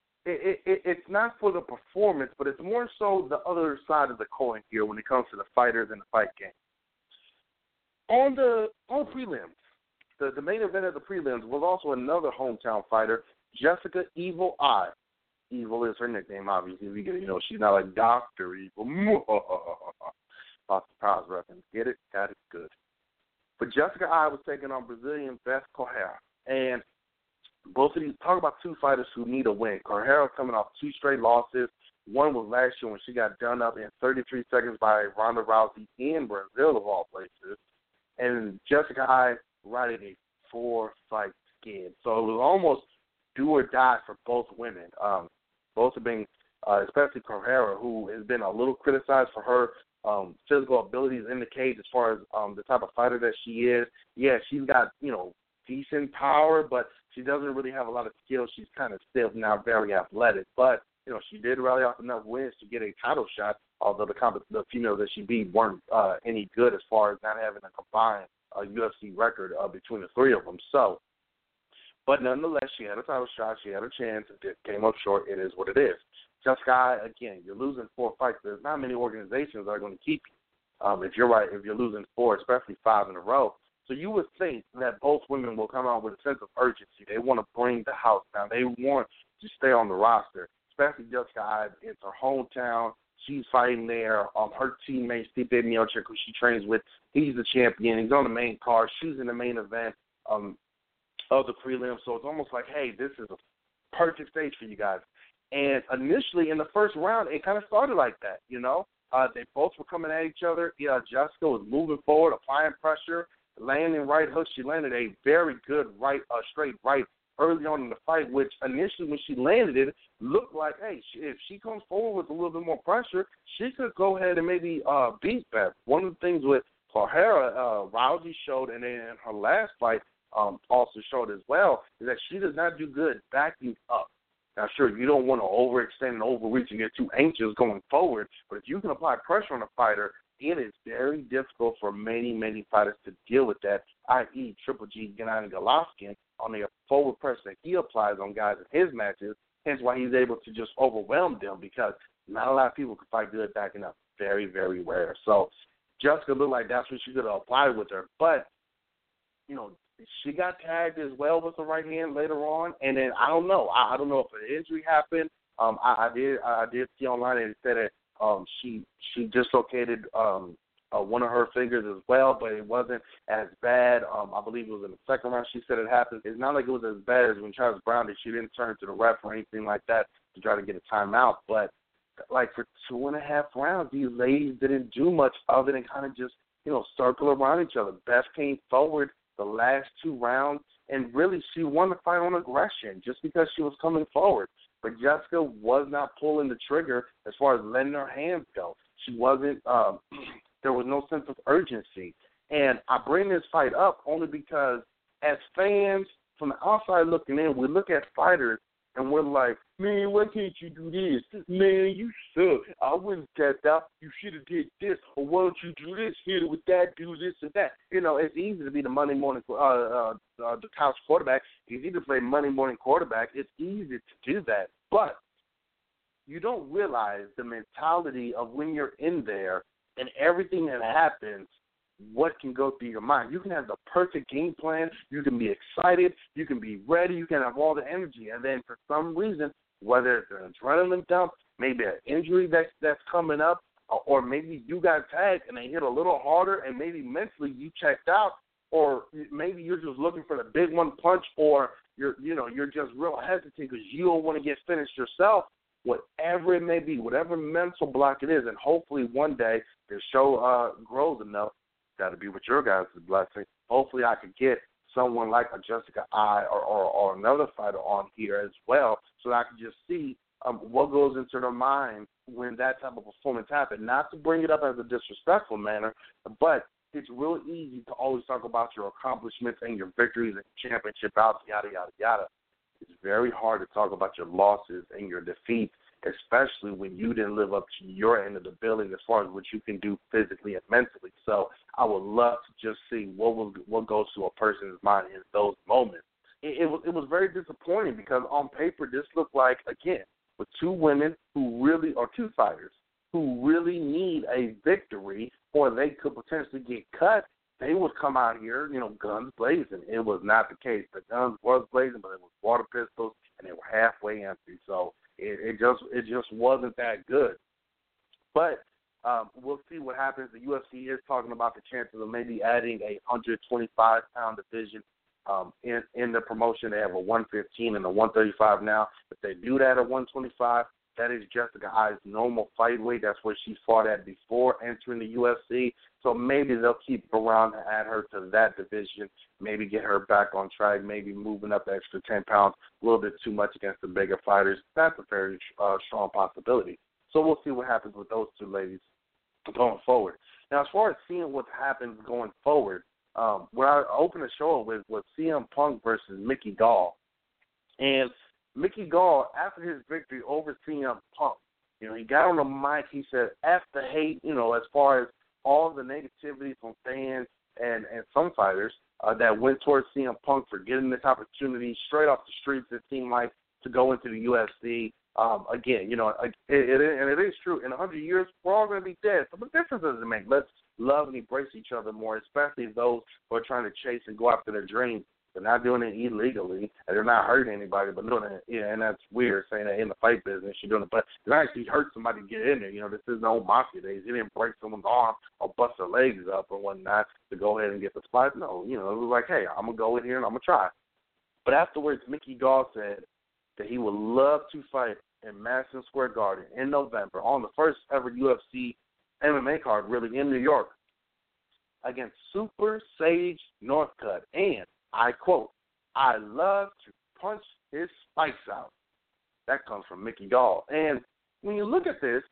it, it, it's not for the performance, but it's more so the other side of the coin here when it comes to the fighters and the fight game. On the on prelims, the, the main event of the prelims was also another hometown fighter, Jessica Evil Eye. Evil is her nickname, obviously. We get, you know, she's not like Doctor Evil. Lots of powers reference. Get it? That is good. But Jessica Eye was taking on Brazilian Beth Correia. And both of these, talk about two fighters who need a win. Correia coming off two straight losses. One was last year when she got done up in thirty-three seconds by Ronda Rousey in Brazil, of all places. And Jessica Eye riding a four-fight skid. So it was almost do or die for both women. Um, both have been, uh, especially Correia, who has been a little criticized for her um, physical abilities in the cage as far as um, the type of fighter that she is. Yeah, she's got, you know, decent power, but she doesn't really have a lot of skill. She's kind of stiff, not very athletic. But, you know, she did rally off enough wins to get a title shot, although the, comp- the females that she beat weren't uh, any good as far as not having a combined uh, U F C record uh, between the three of them. So, but nonetheless, she had a title shot. She had a chance. It came up short. It is what it is. Jessica, again, you're losing four fights. There's not many organizations that are going to keep you. Um, if you're right, if you're losing four, especially five in a row. So you would think that both women will come out with a sense of urgency. They want to bring the house down. They want to stay on the roster, especially Jessica. It's her hometown. She's fighting there. Um, her teammate, Stipe Miocic, who she trains with, he's the champion. He's on the main card. She's in the main event. Um, of the prelims, so it's almost like, hey, this is a perfect stage for you guys. And initially in the first round, it kind of started like that, you know. Uh, they both were coming at each other. Yeah, Jessica was moving forward, applying pressure, landing right hooks. She landed a very good right, uh, straight right early on in the fight, which initially when she landed it, looked like, hey, if she comes forward with a little bit more pressure, she could go ahead and maybe uh, beat Beth. One of the things with Correia, uh, Rousey showed, and then in her last fight, Um, also showed as well, is that she does not do good backing up. Now, sure, you don't want to overextend and overreach and get too anxious going forward, but if you can apply pressure on a fighter, it is very difficult for many, many fighters to deal with that, that is. Triple G Gennady Golovkin on the forward pressure that he applies on guys in his matches, hence why he's able to just overwhelm them because not a lot of people can fight good backing up. Very, very rare. So Jessica looked like that's what she could have applied with her. But, you know, she got tagged as well with the right hand later on. And then I don't know. I, I don't know if an injury happened. Um, I, I did I did see online and it said that um, she she dislocated um, uh, one of her fingers as well, but it wasn't as bad. Um, I believe it was in the second round. She said it happened. It's not like it was as bad as when Travis Brown did. She didn't turn to the ref or anything like that to try to get a timeout. But like for two and a half rounds, these ladies didn't do much of it and kind of just, you know, circle around each other. Beth came forward the last two rounds, and really she won the fight on aggression just because she was coming forward. But Jessica was not pulling the trigger as far as letting her hands go. She wasn't, um, there was no sense of urgency. And I bring this fight up only because as fans, from the outside looking in, we look at fighters and we're like, man, why can't you do this? Man, you suck. I wouldn't tap out. You should have did this. Or why don't you do this? Hit it with that, do this and that. You know, it's easy to be the Monday morning, uh, uh, uh, the couch quarterback. It's easy to play Monday morning quarterback. It's easy to do that. But you don't realize the mentality of when you're in there and everything that happens, what can go through your mind. You can have the perfect game plan. You can be excited. You can be ready. You can have all the energy. And then for some reason, whether it's an adrenaline dump, maybe an injury that's, that's coming up, or maybe you got tagged and they hit a little harder and maybe mentally you checked out, or maybe you're just looking for the big one punch, or you're, you know, you're just real hesitant because you don't want to get finished yourself. Whatever it may be, whatever mental block it is, and hopefully one day the show uh, grows enough. Got to be with your guys' blessing. Hopefully I could get someone like a Jessica I or, or, or another fighter on here as well so that I can just see um, what goes into their mind when that type of performance happens. Not to bring it up as a disrespectful manner, but it's real easy to always talk about your accomplishments and your victories and championship bouts, yada, yada, yada. It's very hard to talk about your losses and your defeats, especially when you didn't live up to your end of the building as far as what you can do physically and mentally. So I would love to just see what will, what goes through a person's mind in those moments. It, it, was, it was very disappointing because on paper this looked like, again, with two women who really, or two fighters, who really need a victory or they could potentially get cut, they would come out here, you know, guns blazing. It was not the case. The guns was blazing, but it was water pistols, and they were halfway empty. So it, it just it just wasn't that good. But um, we'll see what happens. The U F C is talking about the chances of maybe adding a one twenty-five pound division um, in, in the promotion. They have a one fifteen and a one thirty-five now. If they do that at one twenty-five, that is Jessica I's normal fight weight. That's where she fought at before entering the U F C. So maybe they'll keep her around and add her to that division, maybe get her back on track, maybe moving up the extra ten pounds, a little bit too much against the bigger fighters. That's a very uh, strong possibility. So we'll see what happens with those two ladies going forward. Now, as far as seeing what happens going forward, um, where I opened the show with was C M Punk versus Mickey Gall. And Mickey Gall, after his victory over C M Punk, you know, he got on the mic, he said, F the hate, you know, as far as all the negativity from fans and, and some fighters uh, that went towards C M Punk for getting this opportunity straight off the streets, it seemed like, to go into the U F C. Um, again, you know, it, it, and it is true. In a hundred years, we're all going to be dead. So what difference does it make? Let's love and embrace each other more, especially those who are trying to chase and go after their dreams. They're not doing it illegally, and they're not hurting anybody, but doing it, yeah, and that's weird saying that in the fight business you're doing it, but you actually hurt somebody to get in there. You know, this is no mafia days. You didn't break someone's arm or bust their legs up or whatnot to go ahead and get the spot. No, you know, it was like, hey, I'm going to go in here and I'm going to try. But afterwards, Mickey Gall said that he would love to fight in Madison Square Garden in November on the first ever U F C M M A card, really, in New York, against Super Sage Northcutt. And I quote, I love to punch his spikes out. That comes from Mickey Gall. And when you look at this,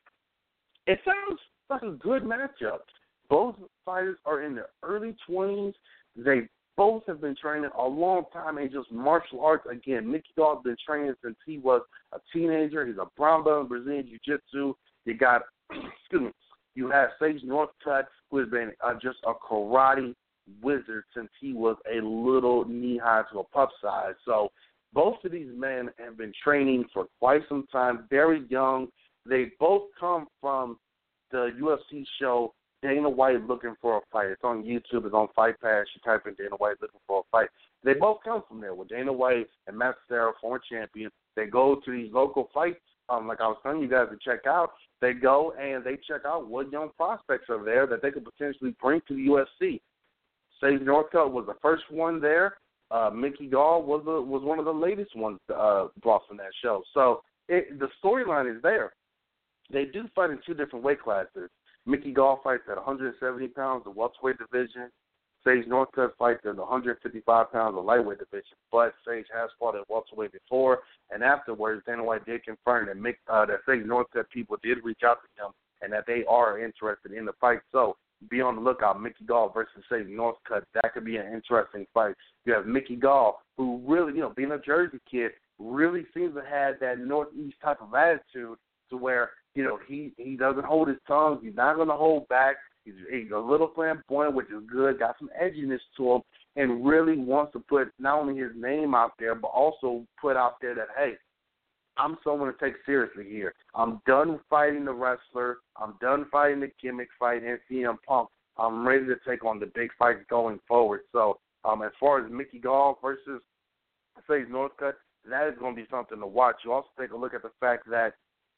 it sounds like a good matchup. Both fighters are in their early twenties. They both have been training a long time in just martial arts. Again, Mickey Gall has been training since he was a teenager. He's a brown belt in Brazilian Jiu-Jitsu. You got, excuse me, you have Sage Northcutt, who has been uh, just a karate wizard since he was a little knee-high to a pup size. So both of these men have been training for quite some time, very young. They both come from the U F C show Dana White looking for a fight. It's on YouTube. It's on Fight Pass. You type in Dana White looking for a fight. They both come from there. With Dana White and Matt Serra, former champion, they go to these local fights. Um, like I was telling you guys to check out. They go and they check out what young prospects are there that they could potentially bring to the U F C. Sage Northcutt was the first one there. Uh, Mickey Gall was the, was one of the latest ones uh, brought from that show. So it, the storyline is there. They do fight in two different weight classes. Mickey Gall fights at one hundred seventy pounds, the welterweight division. Sage Northcutt fights at one hundred fifty-five pounds, the lightweight division. But Sage has fought at welterweight before, and afterwards, Dana White did confirm that, Mick, uh, that Sage Northcutt people did reach out to him and that they are interested in the fight. So be on the lookout. Mickey Gall versus Sage Northcutt. That could be an interesting fight. You have Mickey Gall, who really, you know, being a Jersey kid, really seems to have that Northeast type of attitude to where, you know, he, he doesn't hold his tongue. He's not going to hold back. He's, he's a little flamboyant, which is good, got some edginess to him, and really wants to put not only his name out there, but also put out there that, hey, I'm someone to take seriously here. I'm done fighting the wrestler. I'm done fighting the gimmick fight and C M Punk. I'm ready to take on the big fights going forward. So um, as far as Mickey Gall versus Sage Northcutt, that is going to be something to watch. You also take a look at the fact that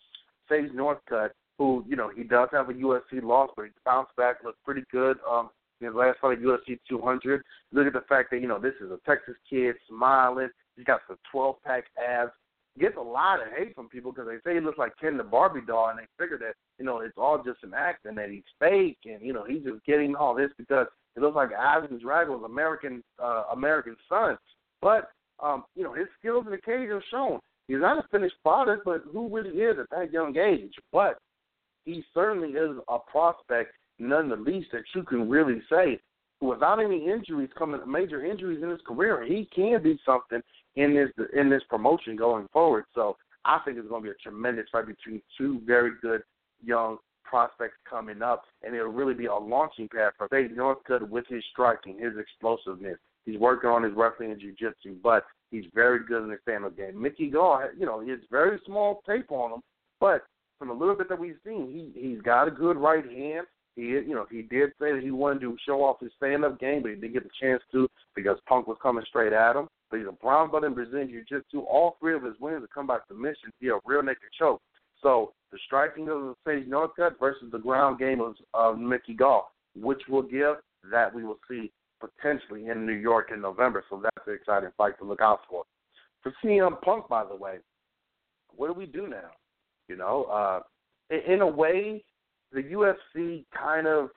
Sage Northcutt, who, you know, he does have a U F C loss, but he bounced back, looked pretty good. Um, in his last fight at U F C two hundred. Look at the fact that, you know, this is a Texas kid, smiling. He's got some twelve-pack abs. He gets a lot of hate from people because they say he looks like Ken the Barbie doll, and they figure that, you know, it's all just an act and that he's fake, and, you know, he's just getting all this because it looks like Ivan Drago's American uh, American son. But, um, you know, his skills in the cage are shown. He's not a finished product, but who really is at that young age? But he certainly is a prospect, none the least, that you can really say, without any injuries coming, major injuries in his career, he can be something in this in this promotion going forward. So I think it's going to be a tremendous fight between two very good young prospects coming up, and it'll really be a launching pad for Sage Northcutt with his striking, his explosiveness. He's working on his wrestling and jiu-jitsu, but he's very good in the stand-up game. Mickey Gall, you know, it's very small tape on him, but from a little bit that we've seen, he he's got a good right hand. He, you know, he did say that he wanted to show off his stand-up game, but he didn't get the chance to because Punk was coming straight at him. But he's a brown belt in Brazilian Jiu-Jitsu. All three of his wins have come by submission via a rear naked choke. So the striking of Sage Northcutt versus the ground game of, of Mickey Gall, which will give, that we will see potentially in New York in November. So that's an exciting fight to look out for. For C M Punk, by the way, what do we do now? You know, uh, in, in a way, the U F C kind of,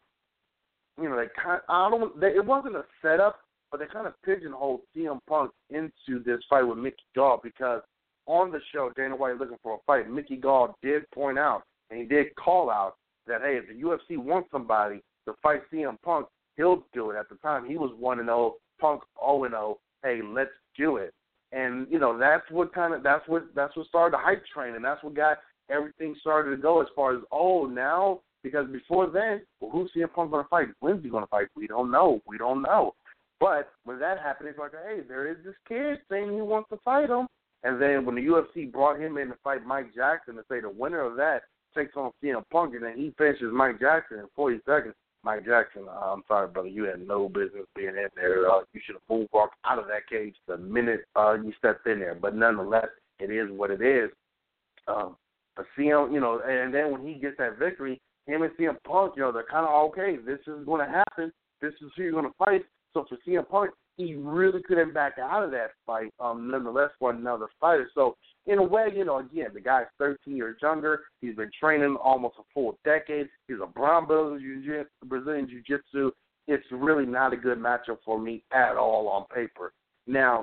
you know, they kind. I don't. They, it wasn't a setup, but they kind of pigeonholed C M Punk into this fight with Mickey Gall because on the show, Dana White looking for a fight. Mickey Gall did point out and he did call out that, hey, if the U F C wants somebody to fight C M Punk, he'll do it. At the time, he was one and zero, Punk zero and zero. Hey, let's do it. And you know, that's what kind of that's what that's what started the hype train, and that's what got everything started to go as far as, oh, now, because before then, well, who's C M Punk going to fight? When's he going to fight? We don't know. We don't know. But when that happened, it's like, hey, there is this kid saying he wants to fight him. And then when the U F C brought him in to fight Mike Jackson to say the winner of that takes on C M Punk, and then he finishes Mike Jackson in forty seconds, Mike Jackson, uh, I'm sorry, brother, you had no business being in there. Uh, you should have moonwalked out of that cage the minute uh, you stepped in there. But nonetheless, it is what it is. Um, But C M, you know, and then when he gets that victory, him and C M Punk, you know, they're kind of okay. This is going to happen. This is who you're going to fight. So for C M Punk, he really couldn't back out of that fight, um, nonetheless, for another fighter. So in a way, you know, again, the guy's thirteen years younger. He's been training almost a full decade. He's a brown belt in Brazilian Jiu-Jitsu. It's really not a good matchup for me at all on paper. Now,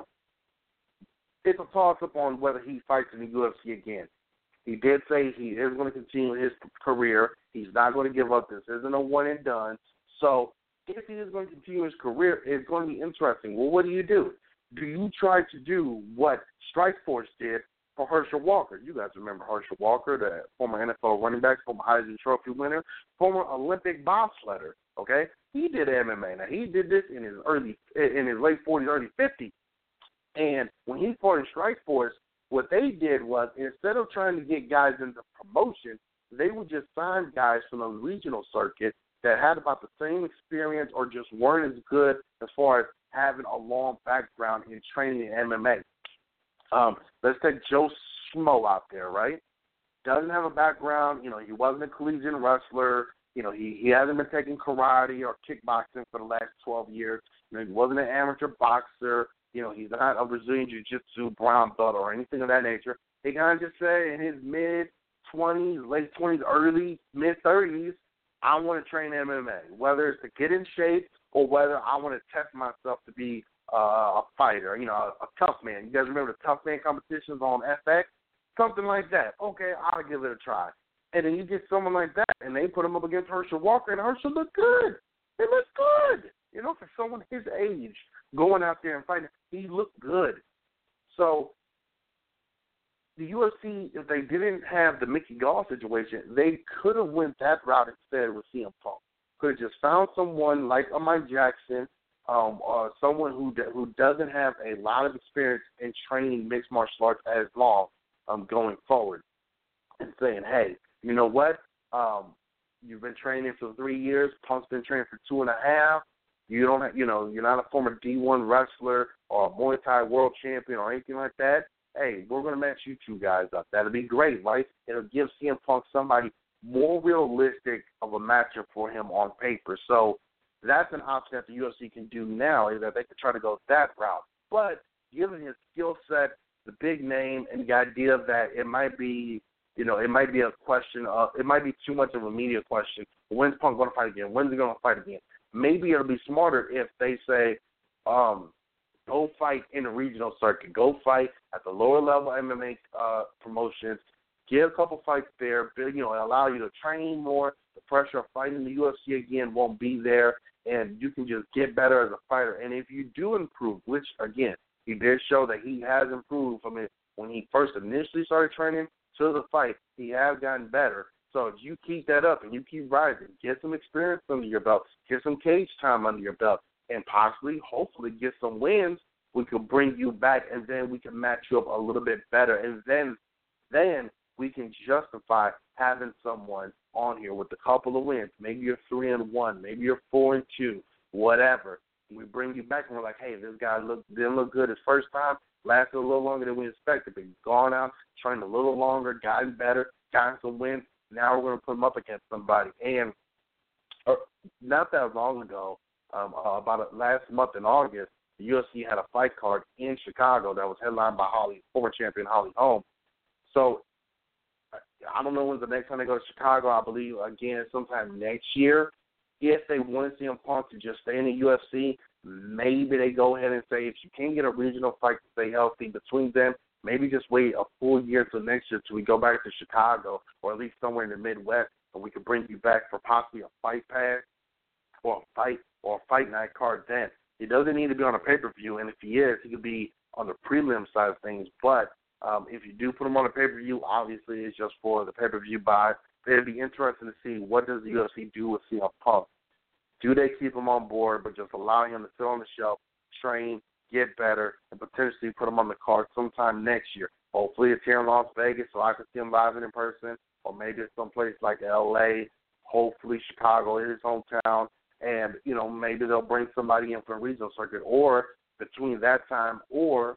it's a toss-up on whether he fights in the U F C again. He did say he is going to continue his career. He's not going to give up. This isn't a one and done. So if he is going to continue his career, it's going to be interesting. Well, what do you do? Do you try to do what Strikeforce did for Herschel Walker? You guys remember Herschel Walker, the former N F L running back, former Heisman Trophy winner, former Olympic bobsledder. Okay, he did M M A. Now he did this in his early, in his late forties, early fifties, and when he fought in Strikeforce, what they did was, instead of trying to get guys into promotion, they would just sign guys from the regional circuit that had about the same experience or just weren't as good as far as having a long background in training in M M A. Um, let's take Joe Schmo out there, right? Doesn't have a background. You know, he wasn't a collegiate wrestler. You know, he, he hasn't been taking karate or kickboxing for the last twelve years. You know, he wasn't an amateur boxer. You know, he's not a Brazilian Jiu-Jitsu brown belt or anything of that nature. He kind of just say in his mid-twenties, late twenties, early, mid-thirties, I want to train M M A, whether it's to get in shape or whether I want to test myself to be uh, a fighter, you know, a, a tough man. You guys remember the tough man competitions on F X? Something like that. Okay, I'll give it a try. And then you get someone like that, and they put him up against Herschel Walker, and Herschel looked good. He looked good. You know, for someone his age, going out there and fighting, he looked good. So the U F C, if they didn't have the Mickey Gall situation, they could have went that route instead with C M Punk. Could have just found someone like a Mike Jackson, um, or someone who who doesn't have a lot of experience in training mixed martial arts as long um, going forward, and saying, hey, you know what? Um, you've been training for three years. Punk's been training for two and a half. You don't, have, you know, you're not a former D one wrestler or a Muay Thai world champion or anything like that. Hey, we're going to match you two guys up. That'll be great, right? It'll give C M Punk somebody more realistic of a matchup for him on paper. So that's an option that the U F C can do now, is that they could try to go that route. But given his skill set, the big name, and the idea that it might be, you know, it might be a question of, it might be too much of a media question. When's Punk going to fight again? When's he going to fight again? Maybe it'll be smarter if they say, um, go fight in the regional circuit. Go fight at the lower level M M A uh, promotions. Get a couple fights there. You know, allow you to train more. The pressure of fighting the U F C again won't be there, and you can just get better as a fighter. And if you do improve, which, again, he did show that he has improved from it when he first initially started training to the fight, he has gotten better. So if you keep that up and you keep rising, get some experience under your belt, get some cage time under your belt, and possibly, hopefully, get some wins, we can bring you back, and then we can match you up a little bit better. And then then we can justify having someone on here with a couple of wins. Maybe you're three and one, maybe you're four and two, whatever. We bring you back and we're like, hey, this guy look, didn't look good his first time, lasted a little longer than we expected, but he's gone out, trained a little longer, gotten better, gotten some wins. Now we're going to put him up against somebody. And uh, not that long ago, um, uh, about last month in August, the U F C had a fight card in Chicago that was headlined by Holly, former champion Holly Holm. So I don't know when's the next time they go to Chicago. I believe, again, sometime next year. If they want to see him Punk to just stay in the U F C, maybe they go ahead and say, if you can't get a regional fight to stay healthy between them, maybe just wait a full year till next year till we go back to Chicago or at least somewhere in the Midwest, and we can bring you back for possibly a fight pass or a fight or a fight night card then. He doesn't need to be on a pay-per-view, and if he is, he could be on the prelim side of things. But um, if you do put him on a pay-per-view, obviously it's just for the pay-per-view buy. It'd be interesting to see what does the U F C do with C M Punk. Do they keep him on board but just allow him to sit on the shelf, train, get better, and potentially put him on the card sometime next year? Hopefully it's here in Las Vegas so I can see him live and in person, or maybe it's someplace like L A, hopefully Chicago, his hometown. And, you know, maybe they'll bring somebody in for a regional circuit, or between that time, or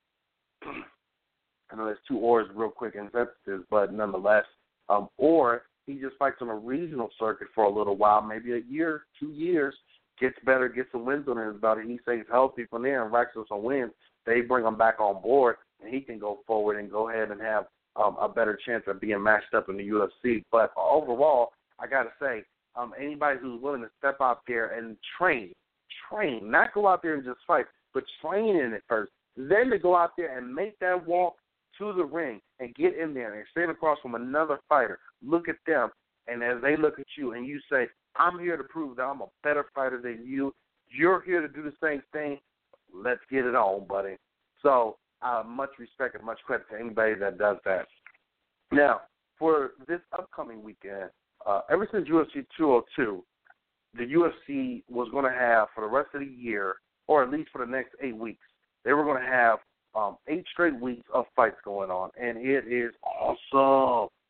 I know there's two ors real quick in sentences, but nonetheless, um, or he just fights on a regional circuit for a little while, maybe a year, two years, gets better, gets some wins on his belt, and he stays healthy from there and racks up some wins. They bring him back on board, and he can go forward and go ahead and have um, a better chance of being matched up in the U F C. But overall, I got to say, Um, anybody who's willing to step out there and train, train, not go out there and just fight, but train in it first. Then to go out there and make that walk to the ring and get in there and stand across from another fighter, look at them, and as they look at you and you say, I'm here to prove that I'm a better fighter than you. You're here to do the same thing. Let's get it on, buddy. So uh, much respect and much credit to anybody that does that. Now, for this upcoming weekend, Uh, ever since U F C two oh two, the U F C was going to have for the rest of the year, or at least for the next eight weeks, they were going to have um, eight straight weeks of fights going on, and it is awesome.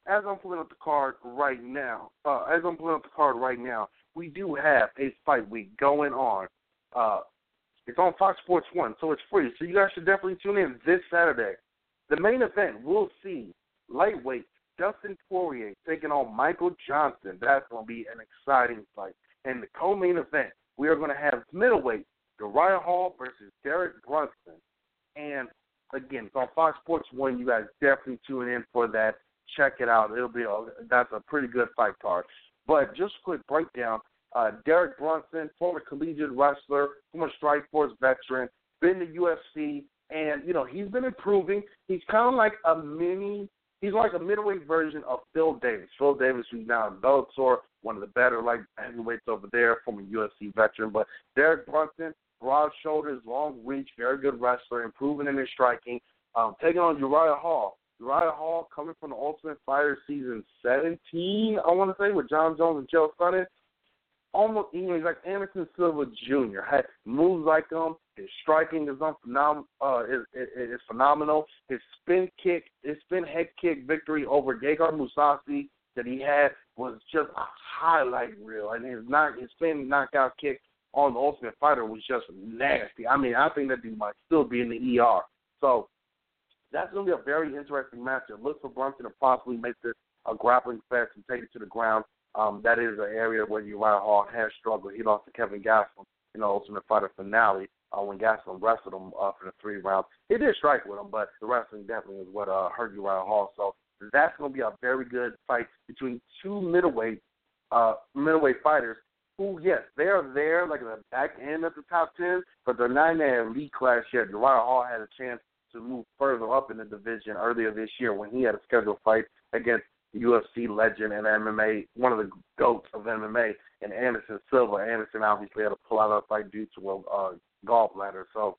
as I'm pulling up the card right now, uh, as I'm pulling up the card right now, we do have a fight week going on. Uh, it's on Fox Sports one, so it's free. So you guys should definitely tune in this Saturday. The main event, we'll see lightweight Dustin Poirier taking on Michael Johnson. That's going to be an exciting fight. And the co-main event, we are going to have middleweight Uriah Hall versus Derek Brunson. And, again, it's on Fox Sports one. You guys definitely tune in for that. Check it out. It'll be a, that's a pretty good fight card. But just a quick breakdown. Uh, Derek Brunson, former collegiate wrestler, former Strikeforce veteran, been to U F C, and, you know, he's been improving. He's kind of like a mini, he's like a middleweight version of Phil Davis. Phil Davis, who's now in Bellator, one of the better light heavyweights over there, former U F C veteran. But Derek Brunson, broad shoulders, long reach, very good wrestler, improving in his striking, um, taking on Uriah Hall. Uriah Hall coming from the Ultimate Fighter season seventeen, I want to say, with John Jones and Joe Sonnen. Almost, you know, he's like Anderson Silva Junior Had moves like him. His striking is unphenom- uh, is, is, is phenomenal. His spin kick, his spin head kick victory over Gegard Mousasi that he had was just a highlight reel. And his knock, his spin knockout kick on the Ultimate Fighter was just nasty. I mean, I think that dude might still be in the E R. So that's going to be a very interesting matchup. Look for Brunson to possibly make this a grappling fest and take it to the ground. Um, that is an area where Uriah Hall has struggled. He lost to Kevin Gastelum in the Ultimate Fighter finale uh, when Gastelum wrestled him uh, for the three rounds. He did strike with him, but the wrestling definitely is what uh, hurt Uriah Hall. So that's going to be a very good fight between two middleweight uh, middleweight fighters who, yes, they are there like at the back end of the top ten, but they're not in their elite class yet. Uriah Hall had a chance to move further up in the division earlier this year when he had a scheduled fight against U F C legend and M M A, one of the GOATs of M M A, and Anderson Silva. Anderson obviously had to pull out of the fight due to a uh, gallbladder. So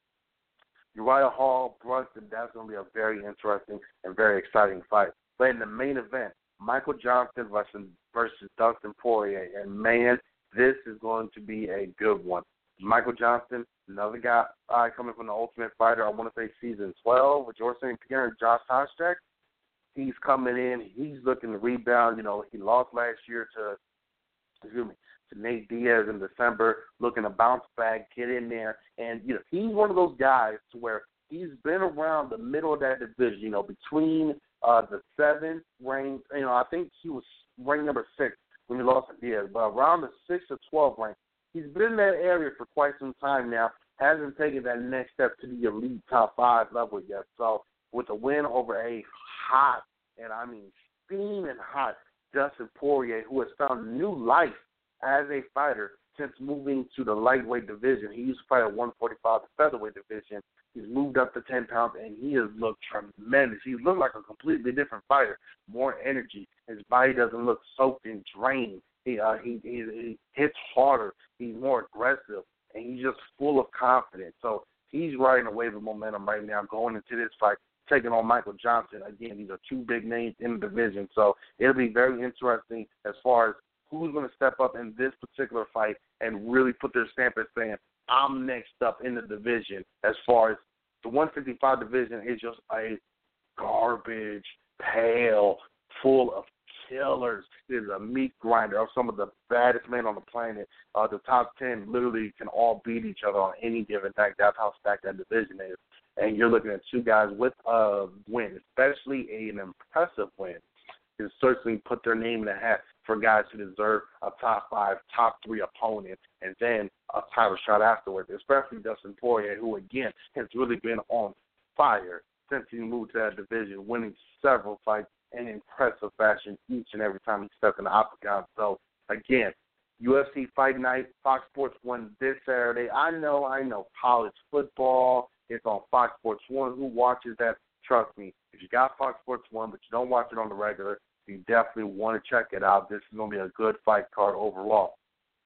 Uriah Hall, Brunson, that's going to be a very interesting and very exciting fight. But in the main event, Michael Johnson versus, versus Dustin Poirier. And, man, this is going to be a good one. Michael Johnson, another guy uh, coming from the Ultimate Fighter, I want to say season twelve, with George Saint Pierre and Josh Koscheck. He's coming in. He's looking to rebound. You know, he lost last year to, excuse me, to Nate Diaz in December, looking to bounce back, get in there. And, you know, he's one of those guys to where he's been around the middle of that division, you know, between uh, the seventh rank. You know, I think he was ranked number six when he lost to Diaz, but around the six or twelve rank. He's been in that area for quite some time now, hasn't taken that next step to the elite top five level yet. So with a win over a hot, and I mean steaming hot, Dustin Poirier, who has found new life as a fighter since moving to the lightweight division. He used to fight at one forty-five, the featherweight division. He's moved up to ten pounds, and he has looked tremendous. He looked like a completely different fighter, more energy. His body doesn't look soaked and drained. He, uh, he, he, he hits harder. He's more aggressive, and he's just full of confidence. So he's riding a wave of momentum right now going into this fight, taking on Michael Johnson. Again, these are two big names in the division. So it'll be very interesting as far as who's going to step up in this particular fight and really put their stamp as saying, I'm next up in the division. As far as the one fifty-five division is just a garbage pail full of killers. It is a meat grinder of some of the baddest men on the planet. Uh, the top ten literally can all beat each other on any given night. That's how stacked that division is. And you're looking at two guys with a win, especially an impressive win, can certainly put their name in the hat for guys who deserve a top five, top three opponent, and then a title shot afterwards, especially Dustin Poirier, who, again, has really been on fire since he moved to that division, winning several fights in impressive fashion each and every time he steps in the octagon. So, again, U F C Fight Night, Fox Sports one this Saturday. I know, I know, college football, it's on Fox Sports one. Who watches that? Trust me, if you got Fox Sports one but you don't watch it on the regular, you definitely want to check it out. This is going to be a good fight card overall.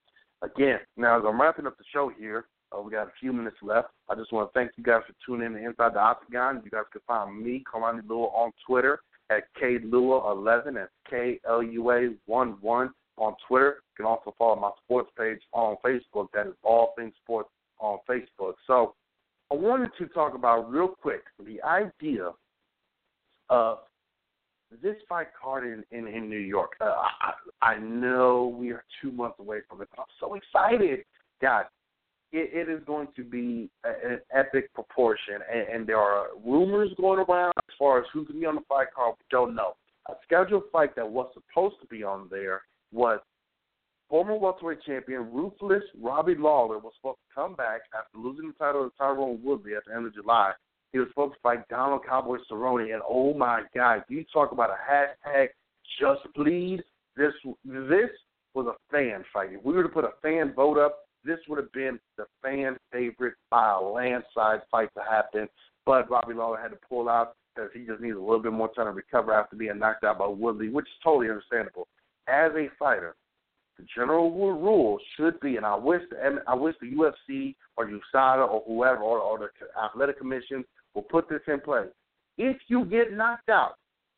Again, now as I'm wrapping up the show here, uh, we got a few minutes left. I just want to thank you guys for tuning in to Inside the Octagon. You guys can find me, Kalani Lua, on Twitter at K Lua eleven. That's K L U A one one on Twitter. You can also follow my sports page on Facebook. That is All Things Sports on Facebook. So I wanted to talk about real quick the idea of this fight card in, in, in New York, uh, I, I know we are two months away from it, but I'm so excited. God, it, it is going to be a, an epic proportion, and, and there are rumors going around as far as who can be on the fight card. We don't know. A scheduled fight that was supposed to be on there was former welterweight champion Ruthless Robbie Lawler was supposed to come back after losing the title to Tyrone Woodley at the end of July. He was supposed to fight Donald Cowboy Cerrone, and oh my God, you talk about a hashtag just bleed. This this was a fan fight. If we were to put a fan vote up, this would have been the fan favorite by a landslide fight to happen. But Robbie Lawler had to pull out because he just needed a little bit more time to recover after being knocked out by Woodley, which is totally understandable. As a fighter, the general rule should be, and I wish the, I wish the U F C or U S A D A or whoever or, or the athletic commission will put this in place. If you get knocked out,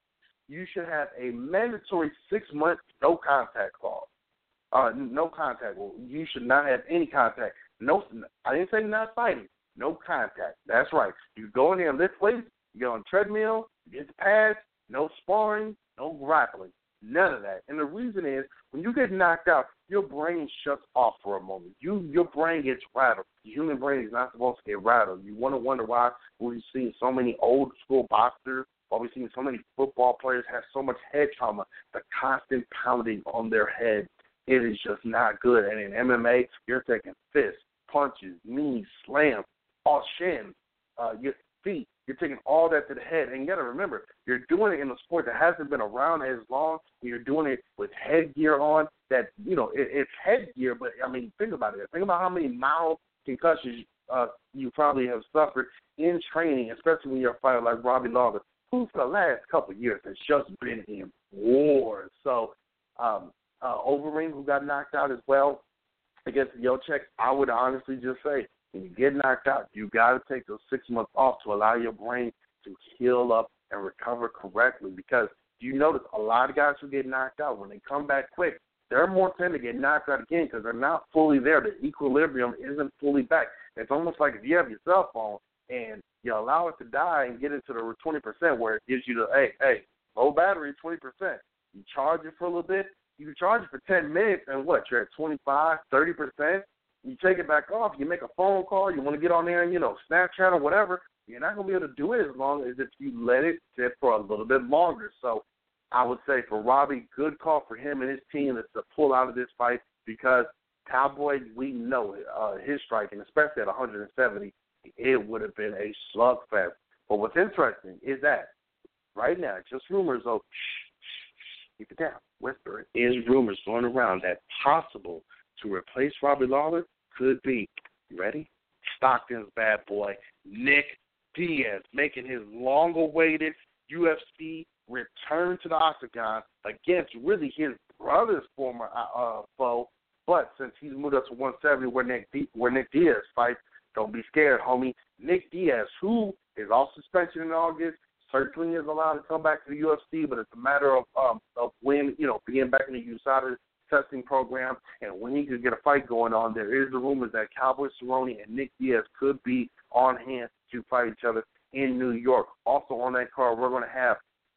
you should have a mandatory six-month no contact clause. Uh, no contact. Well, you should not have any contact. No, I didn't say not fighting. No contact. That's right. You go in there and lift weights. You get on the treadmill. You get the pads. No sparring. No grappling. None of that. And the reason is, when you get knocked out, your brain shuts off for a moment. You, your brain gets rattled. The human brain is not supposed to get rattled. You want to wonder why we've seen so many old school boxers, why we've seen so many football players have so much head trauma, the constant pounding on their head. It is just not good. And in M M A, you're taking fists, punches, knees, slams, all shins, uh, your feet. You're taking all that to the head. And you got to remember, you're doing it in a sport that hasn't been around as long. You're doing it with headgear on that, you know, it, it's headgear, but, I mean, think about it. Think about how many mild concussions uh, you probably have suffered in training, especially when you're a fighter like Robbie Lawler, who for the last couple of years has just been in wars. So, um, uh, Overeem, who got knocked out as well against Jacek, I would honestly just say, when you get knocked out, you got to take those six months off to allow your brain to heal up and recover correctly. Because you notice a lot of guys who get knocked out, when they come back quick, they're more tend to get knocked out again because they're not fully there. The equilibrium isn't fully back. It's almost like if you have your cell phone and you allow it to die and get into the twenty percent where it gives you the, hey, hey, low battery, twenty percent. You charge it for a little bit. You can charge it for ten minutes, and what, you're at twenty-five, thirty percent? You take it back off, you make a phone call, you want to get on there and, you know, Snapchat or whatever, you're not going to be able to do it as long as if you let it sit for a little bit longer. So I would say for Robbie, good call for him and his team is to pull out of this fight because Cowboy, we know uh, his striking, especially at one seventy, it would have been a slugfest. But what's interesting is that right now, just rumors of, shh, shh, keep it down, whisper, is rumors going around that possible to replace Robbie Lawler could be, you ready? Stockton's bad boy, Nick Diaz, making his long-awaited U F C return to the octagon against really his brother's former uh, foe. But since he's moved up to one seventy where Nick, D- where Nick Diaz fights, don't be scared, homie. Nick Diaz, who is off suspension in August, certainly is allowed to come back to the U F C, but it's a matter of um, of when, you know, being back in the U S A D A testing program, and when he could get a fight going on, there is the rumors that Cowboy Cerrone and Nick Diaz could be on hand to fight each other in New York. Also on that card, we're going to have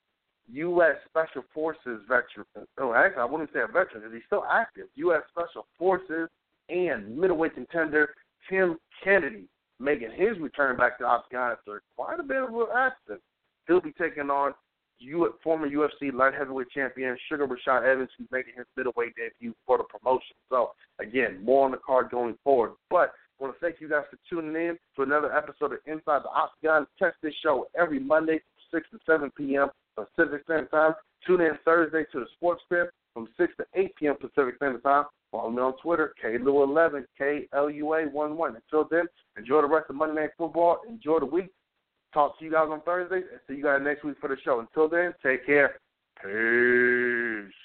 U S Special Forces veteran. Oh, actually, I wouldn't say a veteran because he's still active. U S Special Forces and middleweight contender Tim Kennedy making his return back to Octagon after quite a bit of an absence. He'll be taking on U- former U F C light heavyweight champion Sugar Rashad Evans, who's making his middleweight debut for the promotion. So, again, more on the card going forward. But I want to thank you guys for tuning in to another episode of Inside the Octagon. Catch this show every Monday, six to seven p.m. Pacific Standard Time. Tune in Thursday to the Sports Script from six to eight p.m. Pacific Standard Time. Follow me on Twitter, K L U eleven, K L U A one one. Until then, enjoy the rest of Monday Night Football. Enjoy the week. Talk to you guys on Thursday and see you guys next week for the show. Until then, take care. Peace.